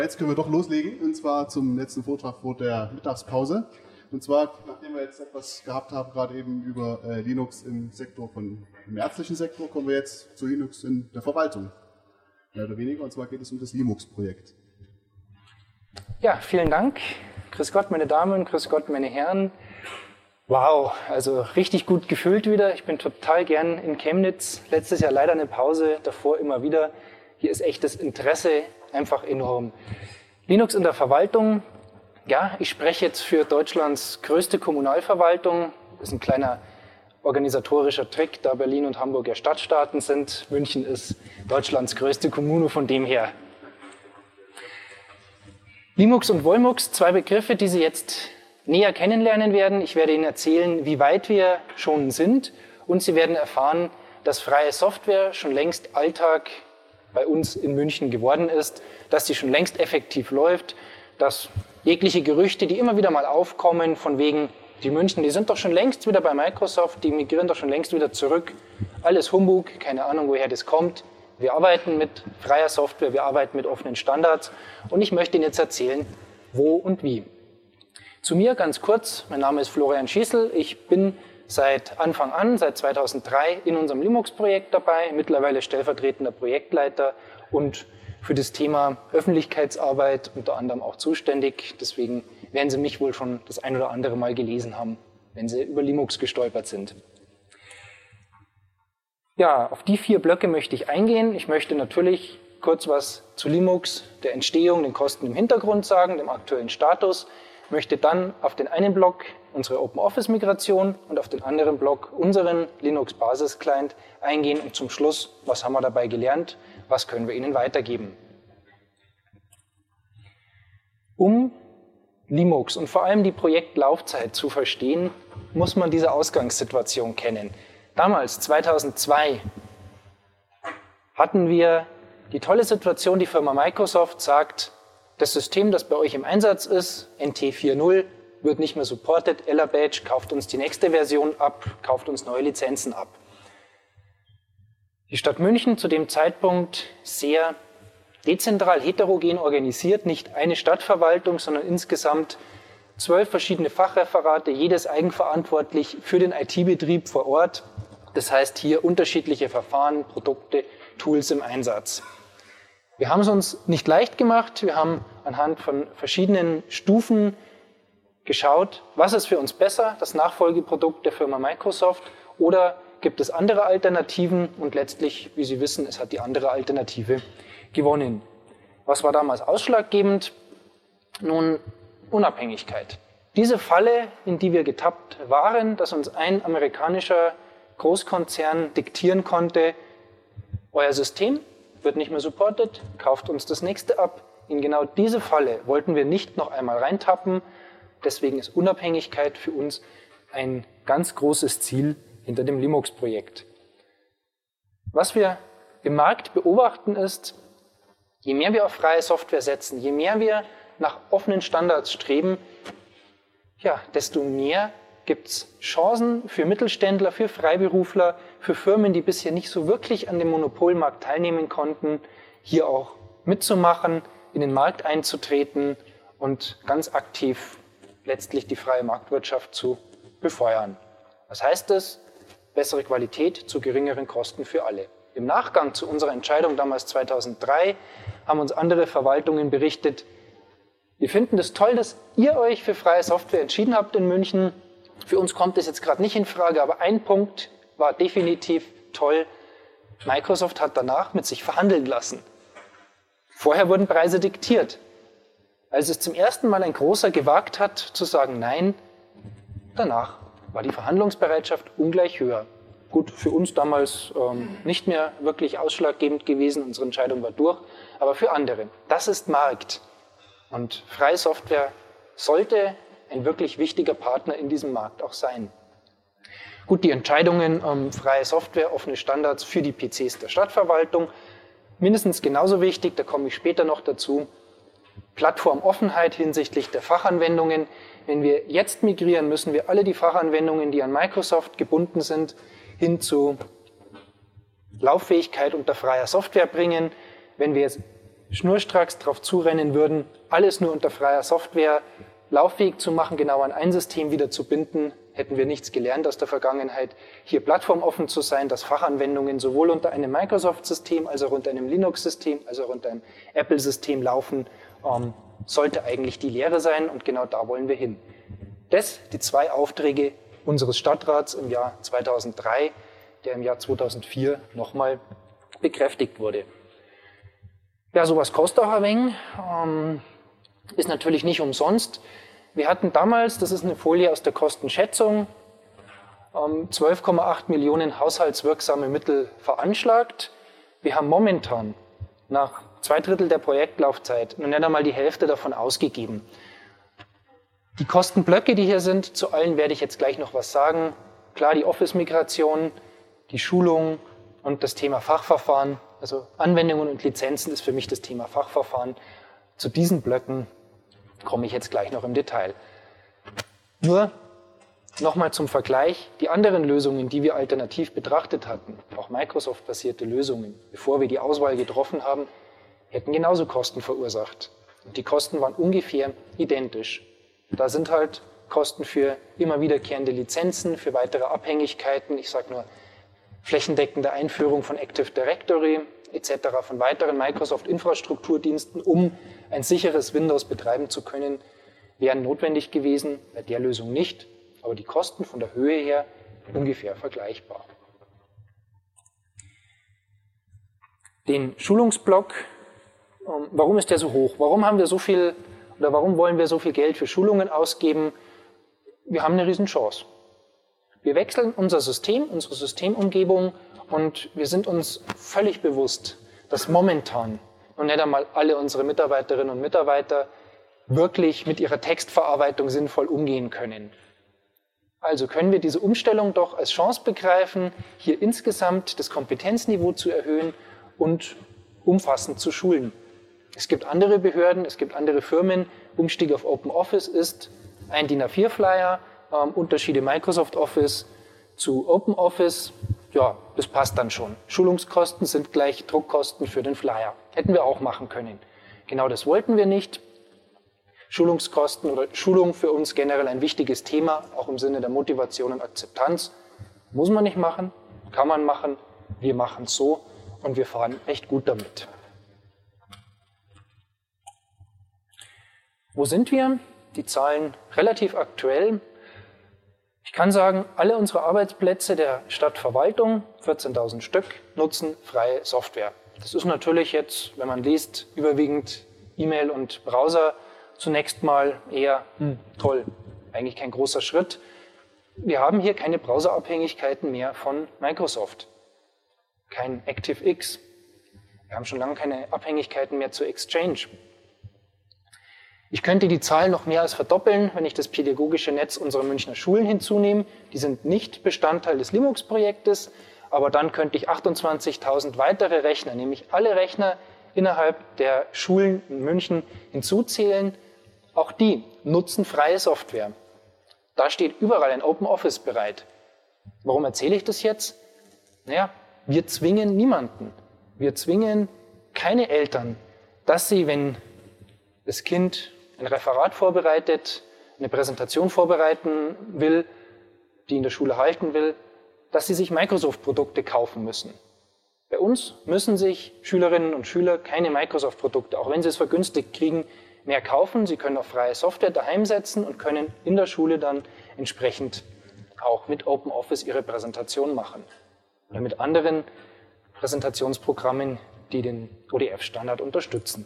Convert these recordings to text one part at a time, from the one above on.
Jetzt können wir doch loslegen, und zwar zum letzten Vortrag vor der Mittagspause. Und zwar, nachdem wir jetzt etwas gehabt haben, gerade eben über Linux im ärztlichen Sektor, kommen wir jetzt zu Linux in der Verwaltung. Mehr oder weniger, und zwar geht es um das Linux-Projekt. Ja, vielen Dank. Grüß Gott, meine Damen, grüß Gott, meine Herren. Wow, also richtig gut gefüllt wieder. Ich bin total gern in Chemnitz. Letztes Jahr leider eine Pause, davor immer wieder. Hier ist echt das Interesse einfach enorm. Linux in der Verwaltung. Ja, ich spreche jetzt für Deutschlands größte Kommunalverwaltung. Das ist ein kleiner organisatorischer Trick, da Berlin und Hamburg ja Stadtstaaten sind. München ist Deutschlands größte Kommune von dem her. Linux und Volmux, zwei Begriffe, die Sie jetzt näher kennenlernen werden. Ich werde Ihnen erzählen, wie weit wir schon sind, und Sie werden erfahren, dass freie Software schon längst Alltag bei uns in München geworden ist, dass sie schon längst effektiv läuft, dass jegliche Gerüchte, die immer wieder mal aufkommen, von wegen, die München, die sind doch schon längst wieder bei Microsoft, die migrieren doch schon längst wieder zurück, alles Humbug, keine Ahnung, woher das kommt. Wir arbeiten mit freier Software, wir arbeiten mit offenen Standards, und ich möchte Ihnen jetzt erzählen, wo und wie. Zu mir ganz kurz, mein Name ist Florian Schießl, ich bin seit Anfang an, seit 2003 in unserem Linux-Projekt dabei, mittlerweile stellvertretender Projektleiter und für das Thema Öffentlichkeitsarbeit unter anderem auch zuständig. Deswegen werden Sie mich wohl schon das ein oder andere Mal gelesen haben, wenn Sie über Linux gestolpert sind. Ja, auf die 4 Blöcke möchte ich eingehen. Ich möchte natürlich kurz was zu Linux, der Entstehung, den Kosten im Hintergrund sagen, dem aktuellen Status. Ich möchte dann auf den einen Block unsere OpenOffice-Migration und auf den anderen Block unseren Linux-Basis-Client eingehen, und zum Schluss, was haben wir dabei gelernt, was können wir Ihnen weitergeben. Um Linux und vor allem die Projektlaufzeit zu verstehen, muss man diese Ausgangssituation kennen. Damals, 2002, hatten wir die tolle Situation, die Firma Microsoft sagt, das System, das bei euch im Einsatz ist, NT 4.0, wird nicht mehr supported, Ella Badge kauft uns die nächste Version ab, kauft uns neue Lizenzen ab. Die Stadt München zu dem Zeitpunkt sehr dezentral, heterogen organisiert, nicht eine Stadtverwaltung, sondern insgesamt 12 verschiedene Fachreferate, jedes eigenverantwortlich für den IT-Betrieb vor Ort. Das heißt hier unterschiedliche Verfahren, Produkte, Tools im Einsatz. Wir haben es uns nicht leicht gemacht, wir haben anhand von verschiedenen Stufen geschaut, was ist für uns besser, das Nachfolgeprodukt der Firma Microsoft, oder gibt es andere Alternativen, und letztlich, wie Sie wissen, es hat die andere Alternative gewonnen. Was war damals ausschlaggebend? Nun, Unabhängigkeit. Diese Falle, in die wir getappt waren, dass uns ein amerikanischer Großkonzern diktieren konnte, euer System wird nicht mehr supported, kauft uns das nächste ab. In genau diese Falle wollten wir nicht noch einmal reintappen. Deswegen ist Unabhängigkeit für uns ein ganz großes Ziel hinter dem Linux-Projekt. Was wir im Markt beobachten ist, je mehr wir auf freie Software setzen, je mehr wir nach offenen Standards streben, ja, desto mehr gibt es Chancen für Mittelständler, für Freiberufler, für Firmen, die bisher nicht so wirklich an dem Monopolmarkt teilnehmen konnten, hier auch mitzumachen, in den Markt einzutreten und ganz aktiv letztlich die freie Marktwirtschaft zu befeuern. Was heißt das? Bessere Qualität zu geringeren Kosten für alle. Im Nachgang zu unserer Entscheidung damals 2003 haben uns andere Verwaltungen berichtet, wir finden es toll, dass ihr euch für freie Software entschieden habt in München. Für uns kommt es jetzt gerade nicht in Frage, aber ein Punkt war definitiv toll. Microsoft hat danach mit sich verhandeln lassen. Vorher wurden Preise diktiert. Als es zum ersten Mal ein Großer gewagt hat, zu sagen Nein, danach war die Verhandlungsbereitschaft ungleich höher. Gut, für uns damals nicht mehr wirklich ausschlaggebend gewesen, unsere Entscheidung war durch, aber für andere. Das ist Markt. Und freie Software sollte ein wirklich wichtiger Partner in diesem Markt auch sein. Gut, die Entscheidungen freie Software, offene Standards für die PCs der Stadtverwaltung, mindestens genauso wichtig, da komme ich später noch dazu, Plattformoffenheit hinsichtlich der Fachanwendungen. Wenn wir jetzt migrieren, müssen wir alle die Fachanwendungen, die an Microsoft gebunden sind, hin zu Lauffähigkeit unter freier Software bringen. Wenn wir jetzt schnurstracks darauf zurennen würden, alles nur unter freier Software lauffähig zu machen, genau an ein System wieder zu binden, hätten wir nichts gelernt aus der Vergangenheit. Hier plattformoffen zu sein, dass Fachanwendungen sowohl unter einem Microsoft-System, als auch unter einem Linux-System, als auch unter einem Apple-System laufen, sollte eigentlich die Lehre sein und genau da wollen wir hin. Das, die 2 Aufträge unseres Stadtrats im Jahr 2003, der im Jahr 2004 nochmal bekräftigt wurde. Ja, sowas kostet auch ein wenig, ist natürlich nicht umsonst. Wir hatten damals, das ist eine Folie aus der Kostenschätzung, 12,8 Millionen haushaltswirksame Mittel veranschlagt. Wir haben momentan nach 2/3 der Projektlaufzeit noch nicht einmal die Hälfte davon ausgegeben. Die Kostenblöcke, die hier sind, zu allen werde ich jetzt gleich noch was sagen. Klar, die Office-Migration, die Schulung und das Thema Fachverfahren, also Anwendungen und Lizenzen ist für mich das Thema Fachverfahren. Zu diesen Blöcken komme ich jetzt gleich noch im Detail. Nur nochmal zum Vergleich, die anderen Lösungen, die wir alternativ betrachtet hatten, auch Microsoft-basierte Lösungen, bevor wir die Auswahl getroffen haben, hätten genauso Kosten verursacht. Und die Kosten waren ungefähr identisch. Da sind halt Kosten für immer wiederkehrende Lizenzen, für weitere Abhängigkeiten, ich sage nur flächendeckende Einführung von Active Directory etc., von weiteren Microsoft-Infrastrukturdiensten, um ein sicheres Windows betreiben zu können, wären notwendig gewesen, bei der Lösung nicht, aber die Kosten von der Höhe her ungefähr vergleichbar. Den Schulungsblock, warum ist der so hoch? Warum haben wir so viel oder warum wollen wir so viel Geld für Schulungen ausgeben? Wir haben eine Riesenchance. Wir wechseln unser System, unsere Systemumgebung und wir sind uns völlig bewusst, dass momentan noch nicht einmal alle unsere Mitarbeiterinnen und Mitarbeiter wirklich mit ihrer Textverarbeitung sinnvoll umgehen können. Also können wir diese Umstellung doch als Chance begreifen, hier insgesamt das Kompetenzniveau zu erhöhen und umfassend zu schulen. Es gibt andere Behörden, es gibt andere Firmen. Umstieg auf OpenOffice ist ein DIN A4-Flyer, Unterschiede Microsoft Office zu OpenOffice, ja, das passt dann schon. Schulungskosten sind gleich Druckkosten für den Flyer. Hätten wir auch machen können. Genau das wollten wir nicht. Schulungskosten oder Schulung für uns generell ein wichtiges Thema, auch im Sinne der Motivation und Akzeptanz. Muss man nicht machen, kann man machen, wir machen es so und wir fahren echt gut damit. Wo sind wir? Die Zahlen relativ aktuell. Ich kann sagen, alle unsere Arbeitsplätze der Stadtverwaltung, 14.000 Stück, nutzen freie Software. Das ist natürlich jetzt, wenn man liest, überwiegend E-Mail und Browser, zunächst mal eher toll, eigentlich kein großer Schritt. Wir haben hier keine Browserabhängigkeiten mehr von Microsoft, kein ActiveX. Wir haben schon lange keine Abhängigkeiten mehr zu Exchange. Ich könnte die Zahl noch mehr als verdoppeln, wenn ich das pädagogische Netz unserer Münchner Schulen hinzunehme. Die sind nicht Bestandteil des Linux-Projektes, aber dann könnte ich 28.000 weitere Rechner, nämlich alle Rechner innerhalb der Schulen in München hinzuzählen. Auch die nutzen freie Software. Da steht überall ein OpenOffice bereit. Warum erzähle ich das jetzt? Naja, wir zwingen niemanden. Wir zwingen keine Eltern, dass sie, wenn das Kind ein Referat vorbereitet, eine Präsentation vorbereiten will, die in der Schule halten will, dass sie sich Microsoft-Produkte kaufen müssen. Bei uns müssen sich Schülerinnen und Schüler keine Microsoft-Produkte, auch wenn sie es vergünstigt kriegen, mehr kaufen. Sie können auf freie Software daheim setzen und können in der Schule dann entsprechend auch mit OpenOffice ihre Präsentation machen. Oder mit anderen Präsentationsprogrammen, die den ODF-Standard unterstützen.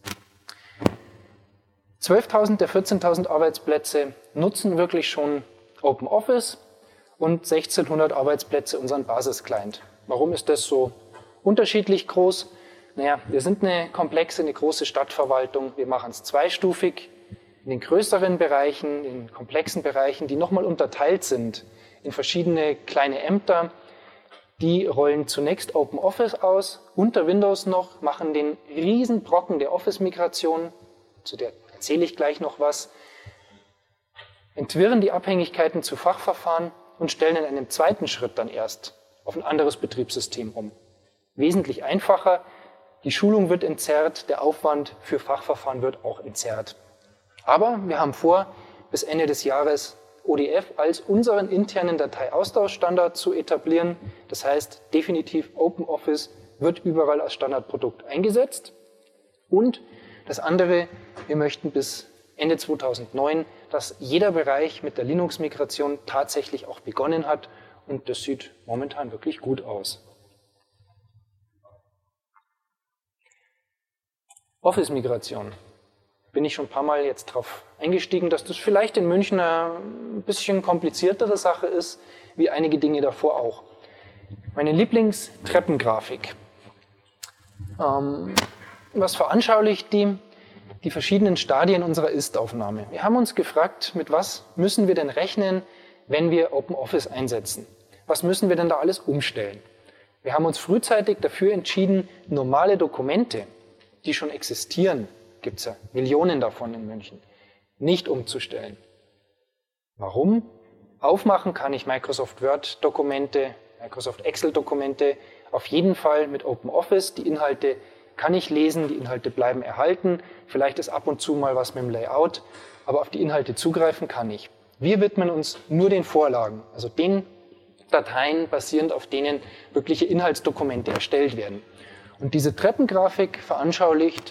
12.000 der 14.000 Arbeitsplätze nutzen wirklich schon OpenOffice und 1.600 Arbeitsplätze unseren Basisclient. Warum ist das so unterschiedlich groß? Naja, wir sind eine komplexe, eine große Stadtverwaltung. Wir machen es zweistufig. In den größeren Bereichen, in den komplexen Bereichen, die nochmal unterteilt sind in verschiedene kleine Ämter, die rollen zunächst OpenOffice aus, unter Windows noch, machen den riesen Brocken der Office-Migration, zu der erzähle ich gleich noch was, entwirren die Abhängigkeiten zu Fachverfahren und stellen in einem zweiten Schritt dann erst auf ein anderes Betriebssystem um. Wesentlich einfacher, die Schulung wird entzerrt, der Aufwand für Fachverfahren wird auch entzerrt. Aber wir haben vor, bis Ende des Jahres ODF als unseren internen Dateiaustauschstandard zu etablieren. Das heißt, definitiv OpenOffice wird überall als Standardprodukt eingesetzt. Und das andere, wir möchten bis Ende 2009, dass jeder Bereich mit der Linux-Migration tatsächlich auch begonnen hat. Und das sieht momentan wirklich gut aus. Office-Migration. Bin ich schon ein paar Mal jetzt drauf eingestiegen, dass das vielleicht in München ein bisschen kompliziertere Sache ist, wie einige Dinge davor auch. Meine Lieblingstreppengrafik. Was veranschaulicht die verschiedenen Stadien unserer Ist-Aufnahme? Wir haben uns gefragt, mit was müssen wir denn rechnen, wenn wir OpenOffice einsetzen? Was müssen wir denn da alles umstellen? Wir haben uns frühzeitig dafür entschieden, normale Dokumente, die schon existieren, gibt es ja Millionen davon in München, nicht umzustellen. Warum? Aufmachen kann ich Microsoft Word-Dokumente, Microsoft Excel-Dokumente auf jeden Fall mit OpenOffice. Die Inhalte kann ich lesen, die Inhalte bleiben erhalten. Vielleicht ist ab und zu mal was mit dem Layout, aber auf die Inhalte zugreifen kann ich. Wir widmen uns nur den Vorlagen, also den Dateien basierend auf denen wirkliche Inhaltsdokumente erstellt werden. Und diese Treppengrafik veranschaulicht,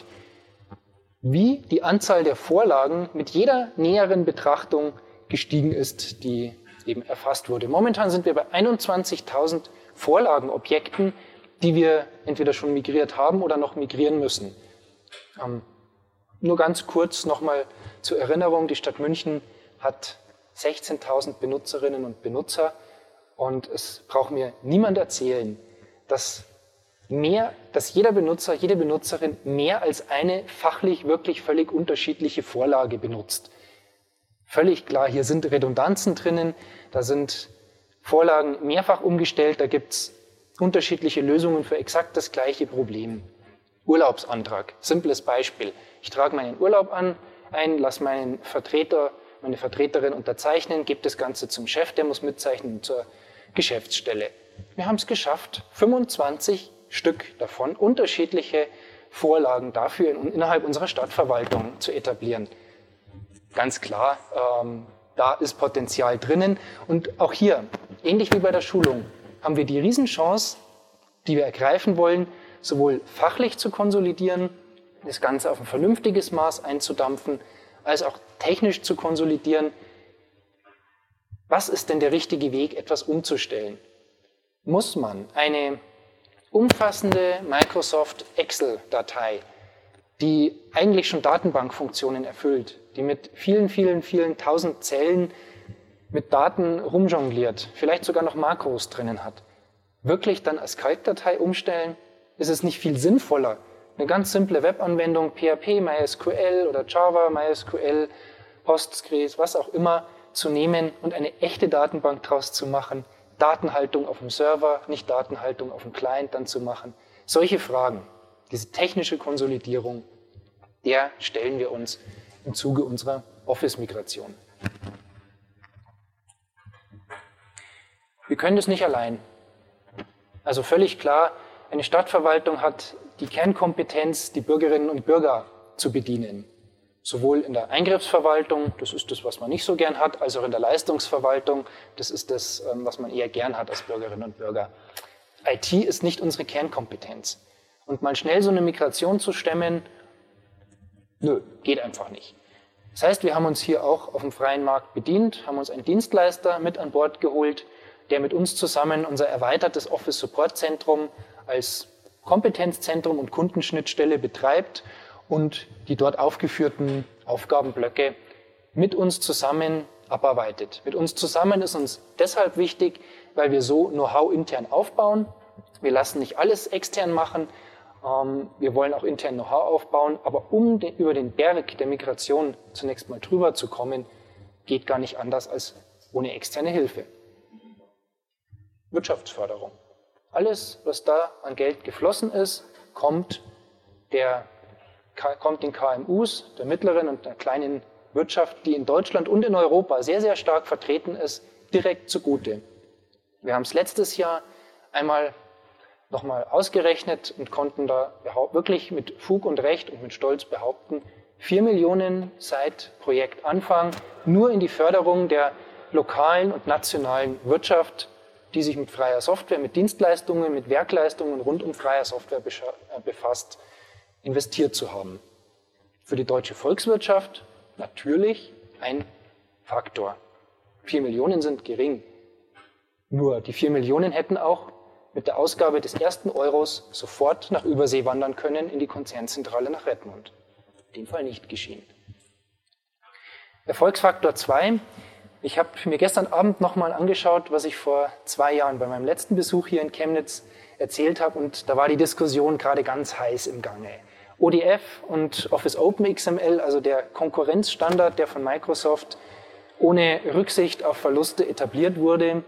wie die Anzahl der Vorlagen mit jeder näheren Betrachtung gestiegen ist, die eben erfasst wurde. Momentan sind wir bei 21.000 Vorlagenobjekten, die wir entweder schon migriert haben oder noch migrieren müssen. Nur ganz kurz nochmal zur Erinnerung, die Stadt München hat 16.000 Benutzerinnen und Benutzer und es braucht mir niemand erzählen, dass jeder Benutzer, jede Benutzerin mehr als eine fachlich wirklich völlig unterschiedliche Vorlage benutzt. Völlig klar, hier sind Redundanzen drinnen, da sind Vorlagen mehrfach umgestellt, da gibt es unterschiedliche Lösungen für exakt das gleiche Problem. Urlaubsantrag, simples Beispiel. Ich trage meinen Urlaub ein, lasse meinen Vertreter, meine Vertreterin unterzeichnen, gebe das Ganze zum Chef, der muss mitzeichnen zur Geschäftsstelle. Wir haben es geschafft, 25 Stück davon, unterschiedliche Vorlagen dafür innerhalb unserer Stadtverwaltung zu etablieren. Ganz klar, da ist Potenzial drinnen. Und auch hier, ähnlich wie bei der Schulung, haben wir die Riesenchance, die wir ergreifen wollen, sowohl fachlich zu konsolidieren, das Ganze auf ein vernünftiges Maß einzudampfen, als auch technisch zu konsolidieren. Was ist denn der richtige Weg, etwas umzustellen? Muss man eine umfassende Microsoft Excel-Datei, die eigentlich schon Datenbankfunktionen erfüllt, die mit vielen tausend Zellen mit Daten rumjongliert, vielleicht sogar noch Makros drinnen hat, wirklich dann als Kaltdatei umstellen? Ist es nicht viel sinnvoller, eine ganz simple Webanwendung, PHP, MySQL oder Java, MySQL, Postgres, was auch immer, zu nehmen und eine echte Datenbank draus zu machen, Datenhaltung auf dem Server, nicht Datenhaltung auf dem Client dann zu machen? Solche Fragen, diese technische Konsolidierung, der stellen wir uns im Zuge unserer Office-Migration. Wir können das nicht allein. Also völlig klar, eine Stadtverwaltung hat die Kernkompetenz, die Bürgerinnen und Bürger zu bedienen. Sowohl in der Eingriffsverwaltung, das ist das, was man nicht so gern hat, als auch in der Leistungsverwaltung, das ist das, was man eher gern hat als Bürgerinnen und Bürger. IT ist nicht unsere Kernkompetenz. Und mal schnell so eine Migration zu stemmen, nö, geht einfach nicht. Das heißt, wir haben uns hier auch auf dem freien Markt bedient, haben uns einen Dienstleister mit an Bord geholt, der mit uns zusammen unser erweitertes Office Support Zentrum als Kompetenzzentrum und Kundenschnittstelle betreibt und die dort aufgeführten Aufgabenblöcke mit uns zusammen abarbeitet. Mit uns zusammen ist uns deshalb wichtig, weil wir so Know-how intern aufbauen. Wir lassen nicht alles extern machen, wir wollen auch intern Know-how aufbauen, aber um über den Berg der Migration zunächst mal drüber zu kommen, geht gar nicht anders als ohne externe Hilfe. Wirtschaftsförderung. Alles, was da an Geld geflossen ist, kommt den KMUs, der mittleren und der kleinen Wirtschaft, die in Deutschland und in Europa sehr stark vertreten ist, direkt zugute. Wir haben es letztes Jahr einmal nochmal ausgerechnet und konnten da wirklich mit Fug und Recht und mit Stolz behaupten, 4 Millionen seit Projektanfang nur in die Förderung der lokalen und nationalen Wirtschaft, die sich mit freier Software, mit Dienstleistungen, mit Werkleistungen rund um freie Software befasst, investiert zu haben. Für die deutsche Volkswirtschaft natürlich ein Faktor. 4 Millionen sind gering. Nur die 4 Millionen hätten auch mit der Ausgabe des ersten Euros sofort nach Übersee wandern können in die Konzernzentrale nach Redmond. In dem Fall nicht geschehen. Erfolgsfaktor 2. Ich habe mir gestern Abend nochmal angeschaut, was ich vor 2 Jahren bei meinem letzten Besuch hier in Chemnitz erzählt habe, und da war die Diskussion gerade ganz heiß im Gange. ODF und Office Open XML, also der Konkurrenzstandard, der von Microsoft ohne Rücksicht auf Verluste etabliert wurde.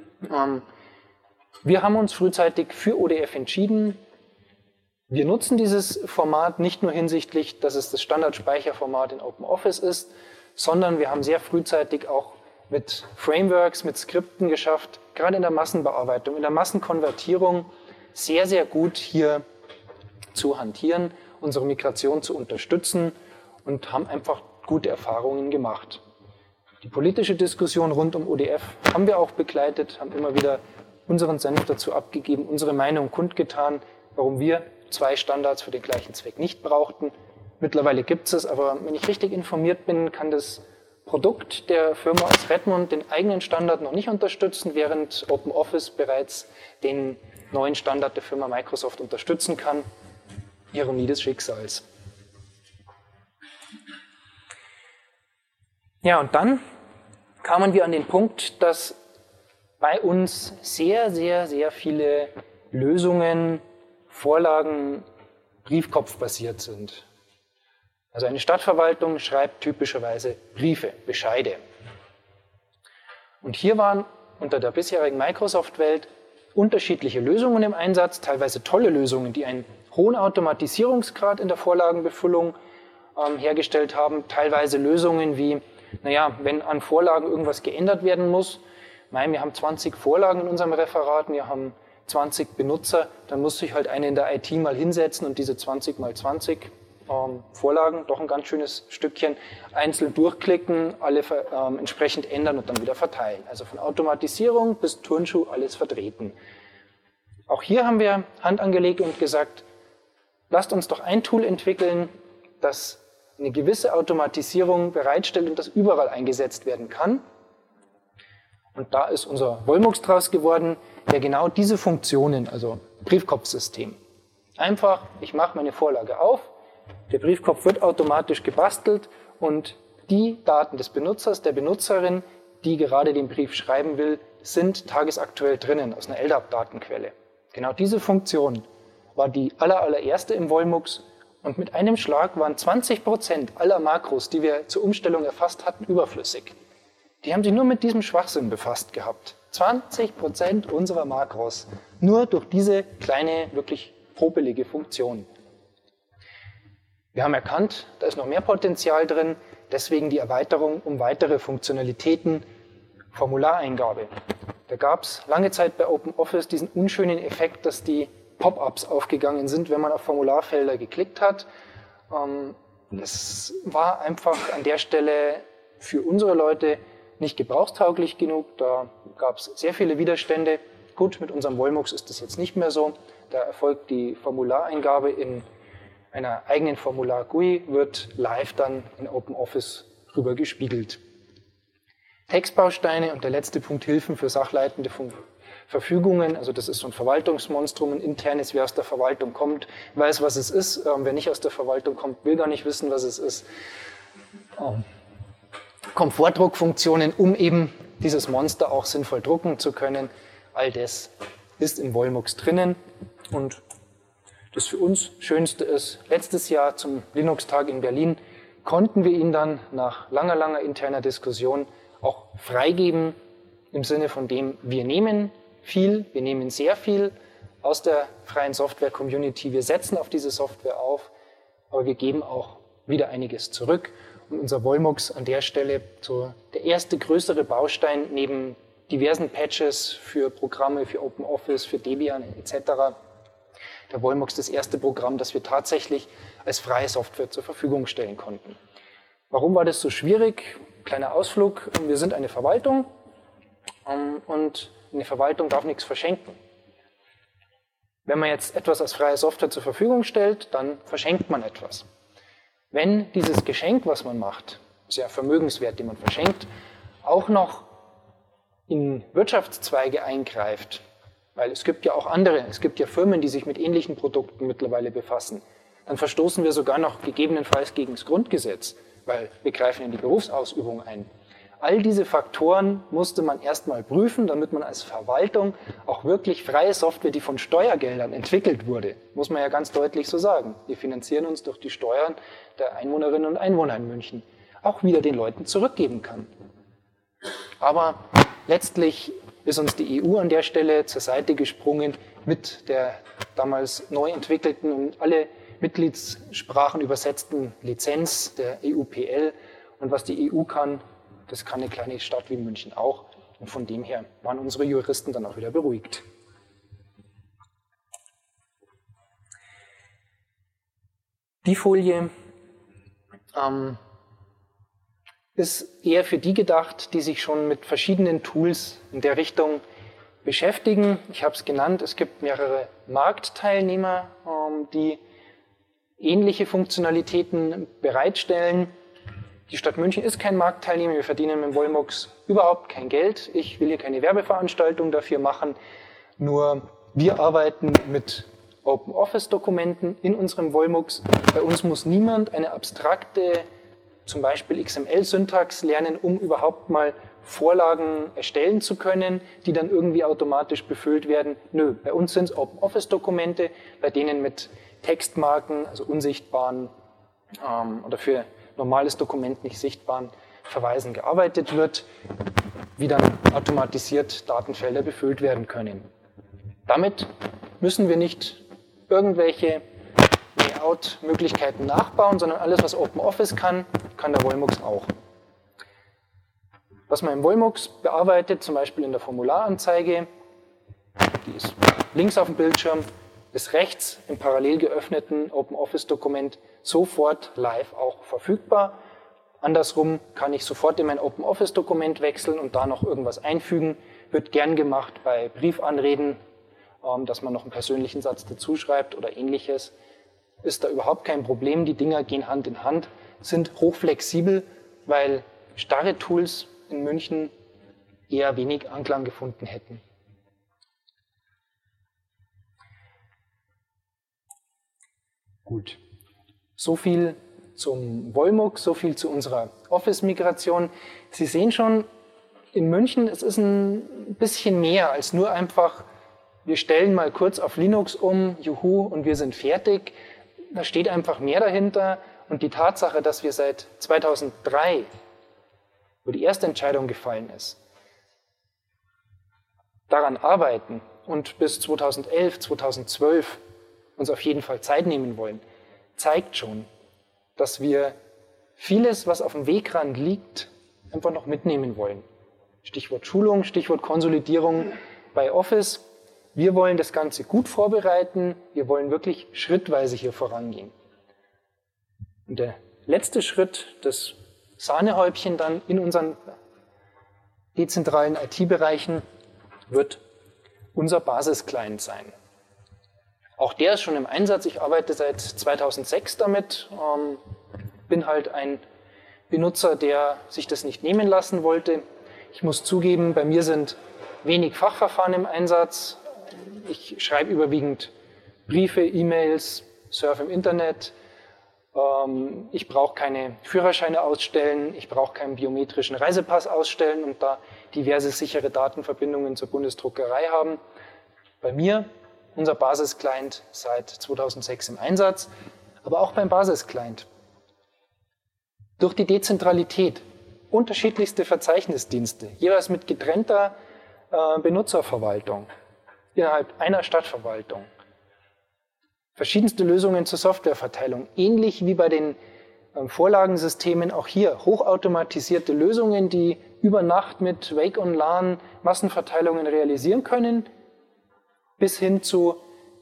Wir haben uns frühzeitig für ODF entschieden. Wir nutzen dieses Format nicht nur hinsichtlich, dass es das Standardspeicherformat in OpenOffice ist, sondern wir haben sehr frühzeitig auch mit Frameworks, mit Skripten geschafft, gerade in der Massenbearbeitung, in der Massenkonvertierung sehr, sehr gut hier zu hantieren, unsere Migration zu unterstützen und haben einfach gute Erfahrungen gemacht. Die politische Diskussion rund um ODF haben wir auch begleitet, haben immer wieder unseren Senf dazu abgegeben, unsere Meinung kundgetan, warum wir 2 Standards für den gleichen Zweck nicht brauchten. Mittlerweile gibt es, aber wenn ich richtig informiert bin, kann das Produkt der Firma aus Redmond den eigenen Standard noch nicht unterstützen, während OpenOffice bereits den neuen Standard der Firma Microsoft unterstützen kann. Ironie des Schicksals. Ja, und dann kamen wir an den Punkt, dass bei uns sehr, sehr, sehr viele Lösungen, Vorlagen briefkopfbasiert sind. Also eine Stadtverwaltung schreibt typischerweise Briefe, Bescheide. Und hier waren unter der bisherigen Microsoft-Welt unterschiedliche Lösungen im Einsatz, teilweise tolle Lösungen, die einen hohen Automatisierungsgrad in der Vorlagenbefüllung hergestellt haben, teilweise Lösungen wie, wenn an Vorlagen irgendwas geändert werden muss, wir haben 20 Vorlagen in unserem Referat, wir haben 20 Benutzer, dann muss sich halt einer in der IT mal hinsetzen und diese 20 mal 20 Vorlagen, doch ein ganz schönes Stückchen, einzeln durchklicken, alle entsprechend ändern und dann wieder verteilen. Also von Automatisierung bis Turnschuh alles vertreten. Auch hier haben wir Hand angelegt und gesagt, lasst uns doch ein Tool entwickeln, das eine gewisse Automatisierung bereitstellt und das überall eingesetzt werden kann. Und da ist unser Wolmux draus geworden, der genau diese Funktionen, also Briefkopfsystem, einfach, ich mache meine Vorlage auf, der Briefkopf wird automatisch gebastelt und die Daten des Benutzers, der Benutzerin, die gerade den Brief schreiben will, sind tagesaktuell drinnen aus einer LDAP-Datenquelle. Genau diese Funktion war die allererste im Wolmux und mit einem Schlag waren 20% aller Makros, die wir zur Umstellung erfasst hatten, überflüssig. Die haben sich nur mit diesem Schwachsinn befasst gehabt. 20% unserer Makros, nur durch diese kleine, wirklich popelige Funktion. Wir haben erkannt, da ist noch mehr Potenzial drin, deswegen die Erweiterung um weitere Funktionalitäten, Formulareingabe. Da gab es lange Zeit bei OpenOffice diesen unschönen Effekt, dass die Pop-ups aufgegangen sind, wenn man auf Formularfelder geklickt hat. Das war einfach an der Stelle für unsere Leute nicht gebrauchstauglich genug. Da gab es sehr viele Widerstände. Gut, mit unserem Wolmux ist das jetzt nicht mehr so. Da erfolgt die Formulareingabe in einer eigenen Formular-GUI, wird live dann in OpenOffice rüber gespiegelt. Textbausteine und der letzte Punkt, Hilfen für sachleitende Verfügungen. Also das ist so ein Verwaltungsmonstrum, ein internes, wer aus der Verwaltung kommt, weiß, was es ist. Wer nicht aus der Verwaltung kommt, will gar nicht wissen, was es ist. Komfortdruckfunktionen, um eben dieses Monster auch sinnvoll drucken zu können. All das ist im Wolmux drinnen. Und das für uns Schönste ist, letztes Jahr zum Linux-Tag in Berlin konnten wir ihn dann nach langer interner Diskussion auch freigeben, im Sinne von dem, wir nehmen sehr viel aus der freien Software-Community, wir setzen auf diese Software auf, aber wir geben auch wieder einiges zurück. Und unser Wolmux an der Stelle so der erste größere Baustein neben diversen Patches für Programme, für OpenOffice, für Debian etc., der Volmox das erste Programm, das wir tatsächlich als freie Software zur Verfügung stellen konnten. Warum war das so schwierig? Kleiner Ausflug. Wir sind eine Verwaltung und eine Verwaltung darf nichts verschenken. Wenn man jetzt etwas als freie Software zur Verfügung stellt, dann verschenkt man etwas. Wenn dieses Geschenk, was man macht, ist ja Vermögenswert, den man verschenkt, auch noch in Wirtschaftszweige eingreift, weil es gibt ja auch andere, es gibt ja Firmen, die sich mit ähnlichen Produkten mittlerweile befassen, dann verstoßen wir sogar noch gegebenenfalls gegen das Grundgesetz, weil wir greifen in die Berufsausübung ein. All diese Faktoren musste man erstmal prüfen, damit man als Verwaltung auch wirklich freie Software, die von Steuergeldern entwickelt wurde, muss man ja ganz deutlich so sagen. Wir finanzieren uns durch die Steuern der Einwohnerinnen und Einwohner in München, auch wieder den Leuten zurückgeben kann. Aber letztlich ist uns die EU an der Stelle zur Seite gesprungen mit der damals neu entwickelten und alle Mitgliedssprachen übersetzten Lizenz der EUPL. Und was die EU kann, das kann eine kleine Stadt wie München auch. Und von dem her waren unsere Juristen dann auch wieder beruhigt. Die Folie ist eher für die gedacht, die sich schon mit verschiedenen Tools in der Richtung beschäftigen. Ich habe es genannt, es gibt mehrere Marktteilnehmer, die ähnliche Funktionalitäten bereitstellen. Die Stadt München ist kein Marktteilnehmer, wir verdienen mit dem Volmox überhaupt kein Geld. Ich will hier keine Werbeveranstaltung dafür machen, nur wir arbeiten mit OpenOffice-Dokumenten in unserem Volmox. Bei uns muss niemand eine abstrakte, zum Beispiel XML-Syntax lernen, um überhaupt mal Vorlagen erstellen zu können, die dann irgendwie automatisch befüllt werden. Nö, bei uns sind es OpenOffice-Dokumente, bei denen mit Textmarken, also unsichtbaren oder für normales Dokument nicht sichtbaren Verweisen gearbeitet wird, wie dann automatisiert Datenfelder befüllt werden können. Damit müssen wir nicht irgendwelche Layout-Möglichkeiten nachbauen, sondern alles, was OpenOffice kann, kann der Volmox auch. Was man im Volmox bearbeitet, zum Beispiel in der Formularanzeige, die ist links auf dem Bildschirm, ist rechts im parallel geöffneten OpenOffice-Dokument sofort live auch verfügbar. Andersrum kann ich sofort in mein OpenOffice-Dokument wechseln und da noch irgendwas einfügen. Wird gern gemacht bei Briefanreden, dass man noch einen persönlichen Satz dazu schreibt oder ähnliches. Ist da überhaupt kein Problem. Die Dinger gehen Hand in Hand, sind hochflexibel, weil starre Tools in München eher wenig Anklang gefunden hätten. Gut, so viel zum Volmox, so viel zu unserer Office-Migration. Sie sehen schon, in München, es ist ein bisschen mehr als nur einfach, wir stellen mal kurz auf Linux um, juhu, und wir sind fertig. Da steht einfach mehr dahinter. Und die Tatsache, dass wir seit 2003, wo die erste Entscheidung gefallen ist, daran arbeiten und bis 2011, 2012 uns auf jeden Fall Zeit nehmen wollen, zeigt schon, dass wir vieles, was auf dem Wegrand liegt, einfach noch mitnehmen wollen. Stichwort Schulung, Stichwort Konsolidierung bei Office. Wir wollen das Ganze gut vorbereiten, wir wollen wirklich schrittweise hier vorangehen. Und der letzte Schritt, das Sahnehäubchen dann in unseren dezentralen IT-Bereichen, wird unser Basis-Client sein. Auch der ist schon im Einsatz. Ich arbeite seit 2006 damit, bin halt ein Benutzer, der sich das nicht nehmen lassen wollte. Ich muss zugeben, bei mir sind wenig Fachverfahren im Einsatz. Ich schreibe überwiegend Briefe, E-Mails, surfe im Internet. Ich brauche keine Führerscheine ausstellen, ich brauche keinen biometrischen Reisepass ausstellen und da diverse sichere Datenverbindungen zur Bundesdruckerei haben. Bei mir unser Basis-Client seit 2006 im Einsatz, aber auch beim Basis-Client. Durch die Dezentralität, unterschiedlichste Verzeichnisdienste, jeweils mit getrennter Benutzerverwaltung, innerhalb einer Stadtverwaltung. Verschiedenste Lösungen zur Softwareverteilung, ähnlich wie bei den Vorlagensystemen, auch hier hochautomatisierte Lösungen, die über Nacht mit Wake on LAN Massenverteilungen realisieren können, bis hin zu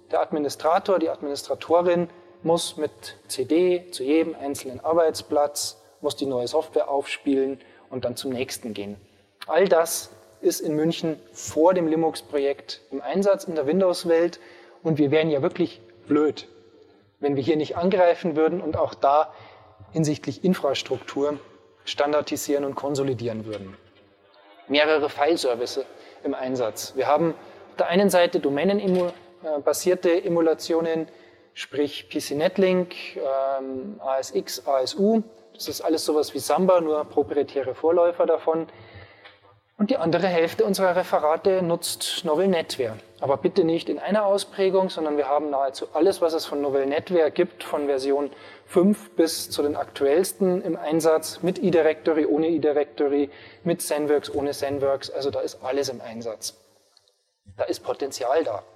Der Administrator, die Administratorin muss mit CD zu jedem einzelnen Arbeitsplatz, muss die neue Software aufspielen und dann zum nächsten gehen. All das ist in München vor dem Linux-Projekt im Einsatz in der Windows-Welt und wir wären ja wirklich blöd, wenn wir hier nicht angreifen würden und auch da hinsichtlich Infrastruktur standardisieren und konsolidieren würden. Mehrere File-Services im Einsatz. Wir haben auf der einen Seite domänenbasierte Emulationen, sprich PC-Netlink, ASX, ASU. Das ist alles sowas wie Samba, nur proprietäre Vorläufer davon. Und die andere Hälfte unserer Referate nutzt Novel NetWare. Aber bitte nicht in einer Ausprägung, sondern wir haben nahezu alles, was es von Novel NetWare gibt, von Version 5 bis zu den aktuellsten im Einsatz, mit eDirectory, ohne eDirectory, mit ZenWorks, ohne ZenWorks. Also da ist alles im Einsatz. Da ist Potenzial da.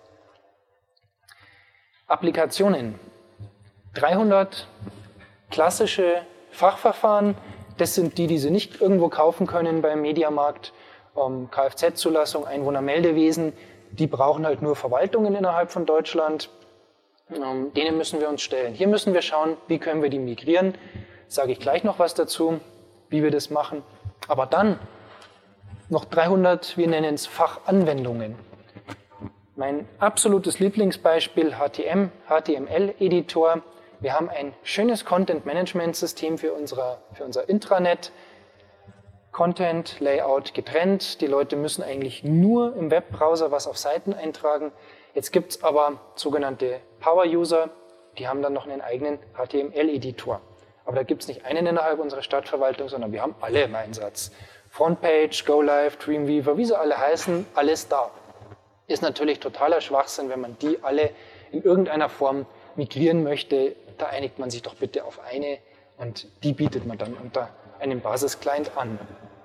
Applikationen. 300 klassische Fachverfahren. Das sind die Sie nicht irgendwo kaufen können beim Mediamarkt. Kfz-Zulassung, Einwohnermeldewesen, die brauchen halt nur Verwaltungen innerhalb von Deutschland. Denen müssen wir uns stellen. Hier müssen wir schauen, wie können wir die migrieren. Sage ich gleich noch was dazu, wie wir das machen. Aber dann noch 300, wir nennen es Fachanwendungen. Mein absolutes Lieblingsbeispiel HTML-Editor. Wir haben ein schönes Content-Management-System für unser Intranet. Content, Layout getrennt. Die Leute müssen eigentlich nur im Webbrowser was auf Seiten eintragen. Jetzt gibt es aber sogenannte Power-User, die haben dann noch einen eigenen HTML-Editor. Aber da gibt es nicht einen innerhalb unserer Stadtverwaltung, sondern wir haben alle im Einsatz. Frontpage, GoLive, Dreamweaver, wie sie alle heißen, alles da. Ist natürlich totaler Schwachsinn, wenn man die alle in irgendeiner Form migrieren möchte. Da einigt man sich doch bitte auf eine und die bietet man dann unter einem Basisclient an.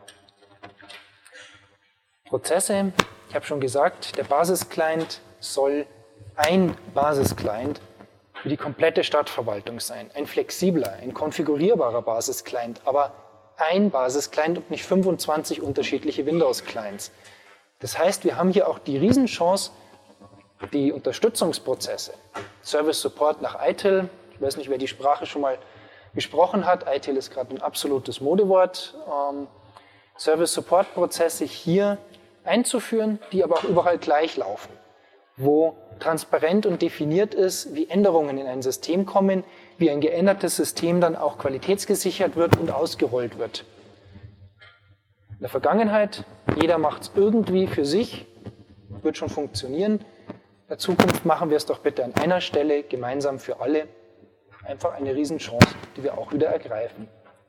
Prozesse, ich habe schon gesagt, der Basisclient soll ein Basisclient für die komplette Stadtverwaltung sein. Ein flexibler, ein konfigurierbarer Basisclient, aber ein Basisclient und nicht 25 unterschiedliche Windows-Clients. Das heißt, wir haben hier auch die Riesenchance, die Unterstützungsprozesse, Service Support nach ITIL, ich weiß nicht, wer die Sprache schon mal gesprochen hat, ITIL ist gerade ein absolutes Modewort, Service-Support-Prozesse hier einzuführen, die aber auch überall gleich laufen, wo transparent und definiert ist, wie Änderungen in ein System kommen, wie ein geändertes System dann auch qualitätsgesichert wird und ausgerollt wird. In der Vergangenheit, jeder macht es irgendwie für sich, wird schon funktionieren. In der Zukunft machen wir es doch bitte an einer Stelle, gemeinsam für alle. Einfach eine Riesenchance, die wir auch wieder ergreifen.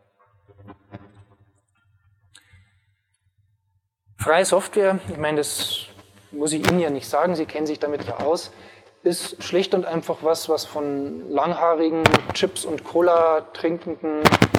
Freie Software, ich meine, das muss ich Ihnen ja nicht sagen, Sie kennen sich damit ja aus, ist schlicht und einfach was von langhaarigen Chips und Cola trinkenden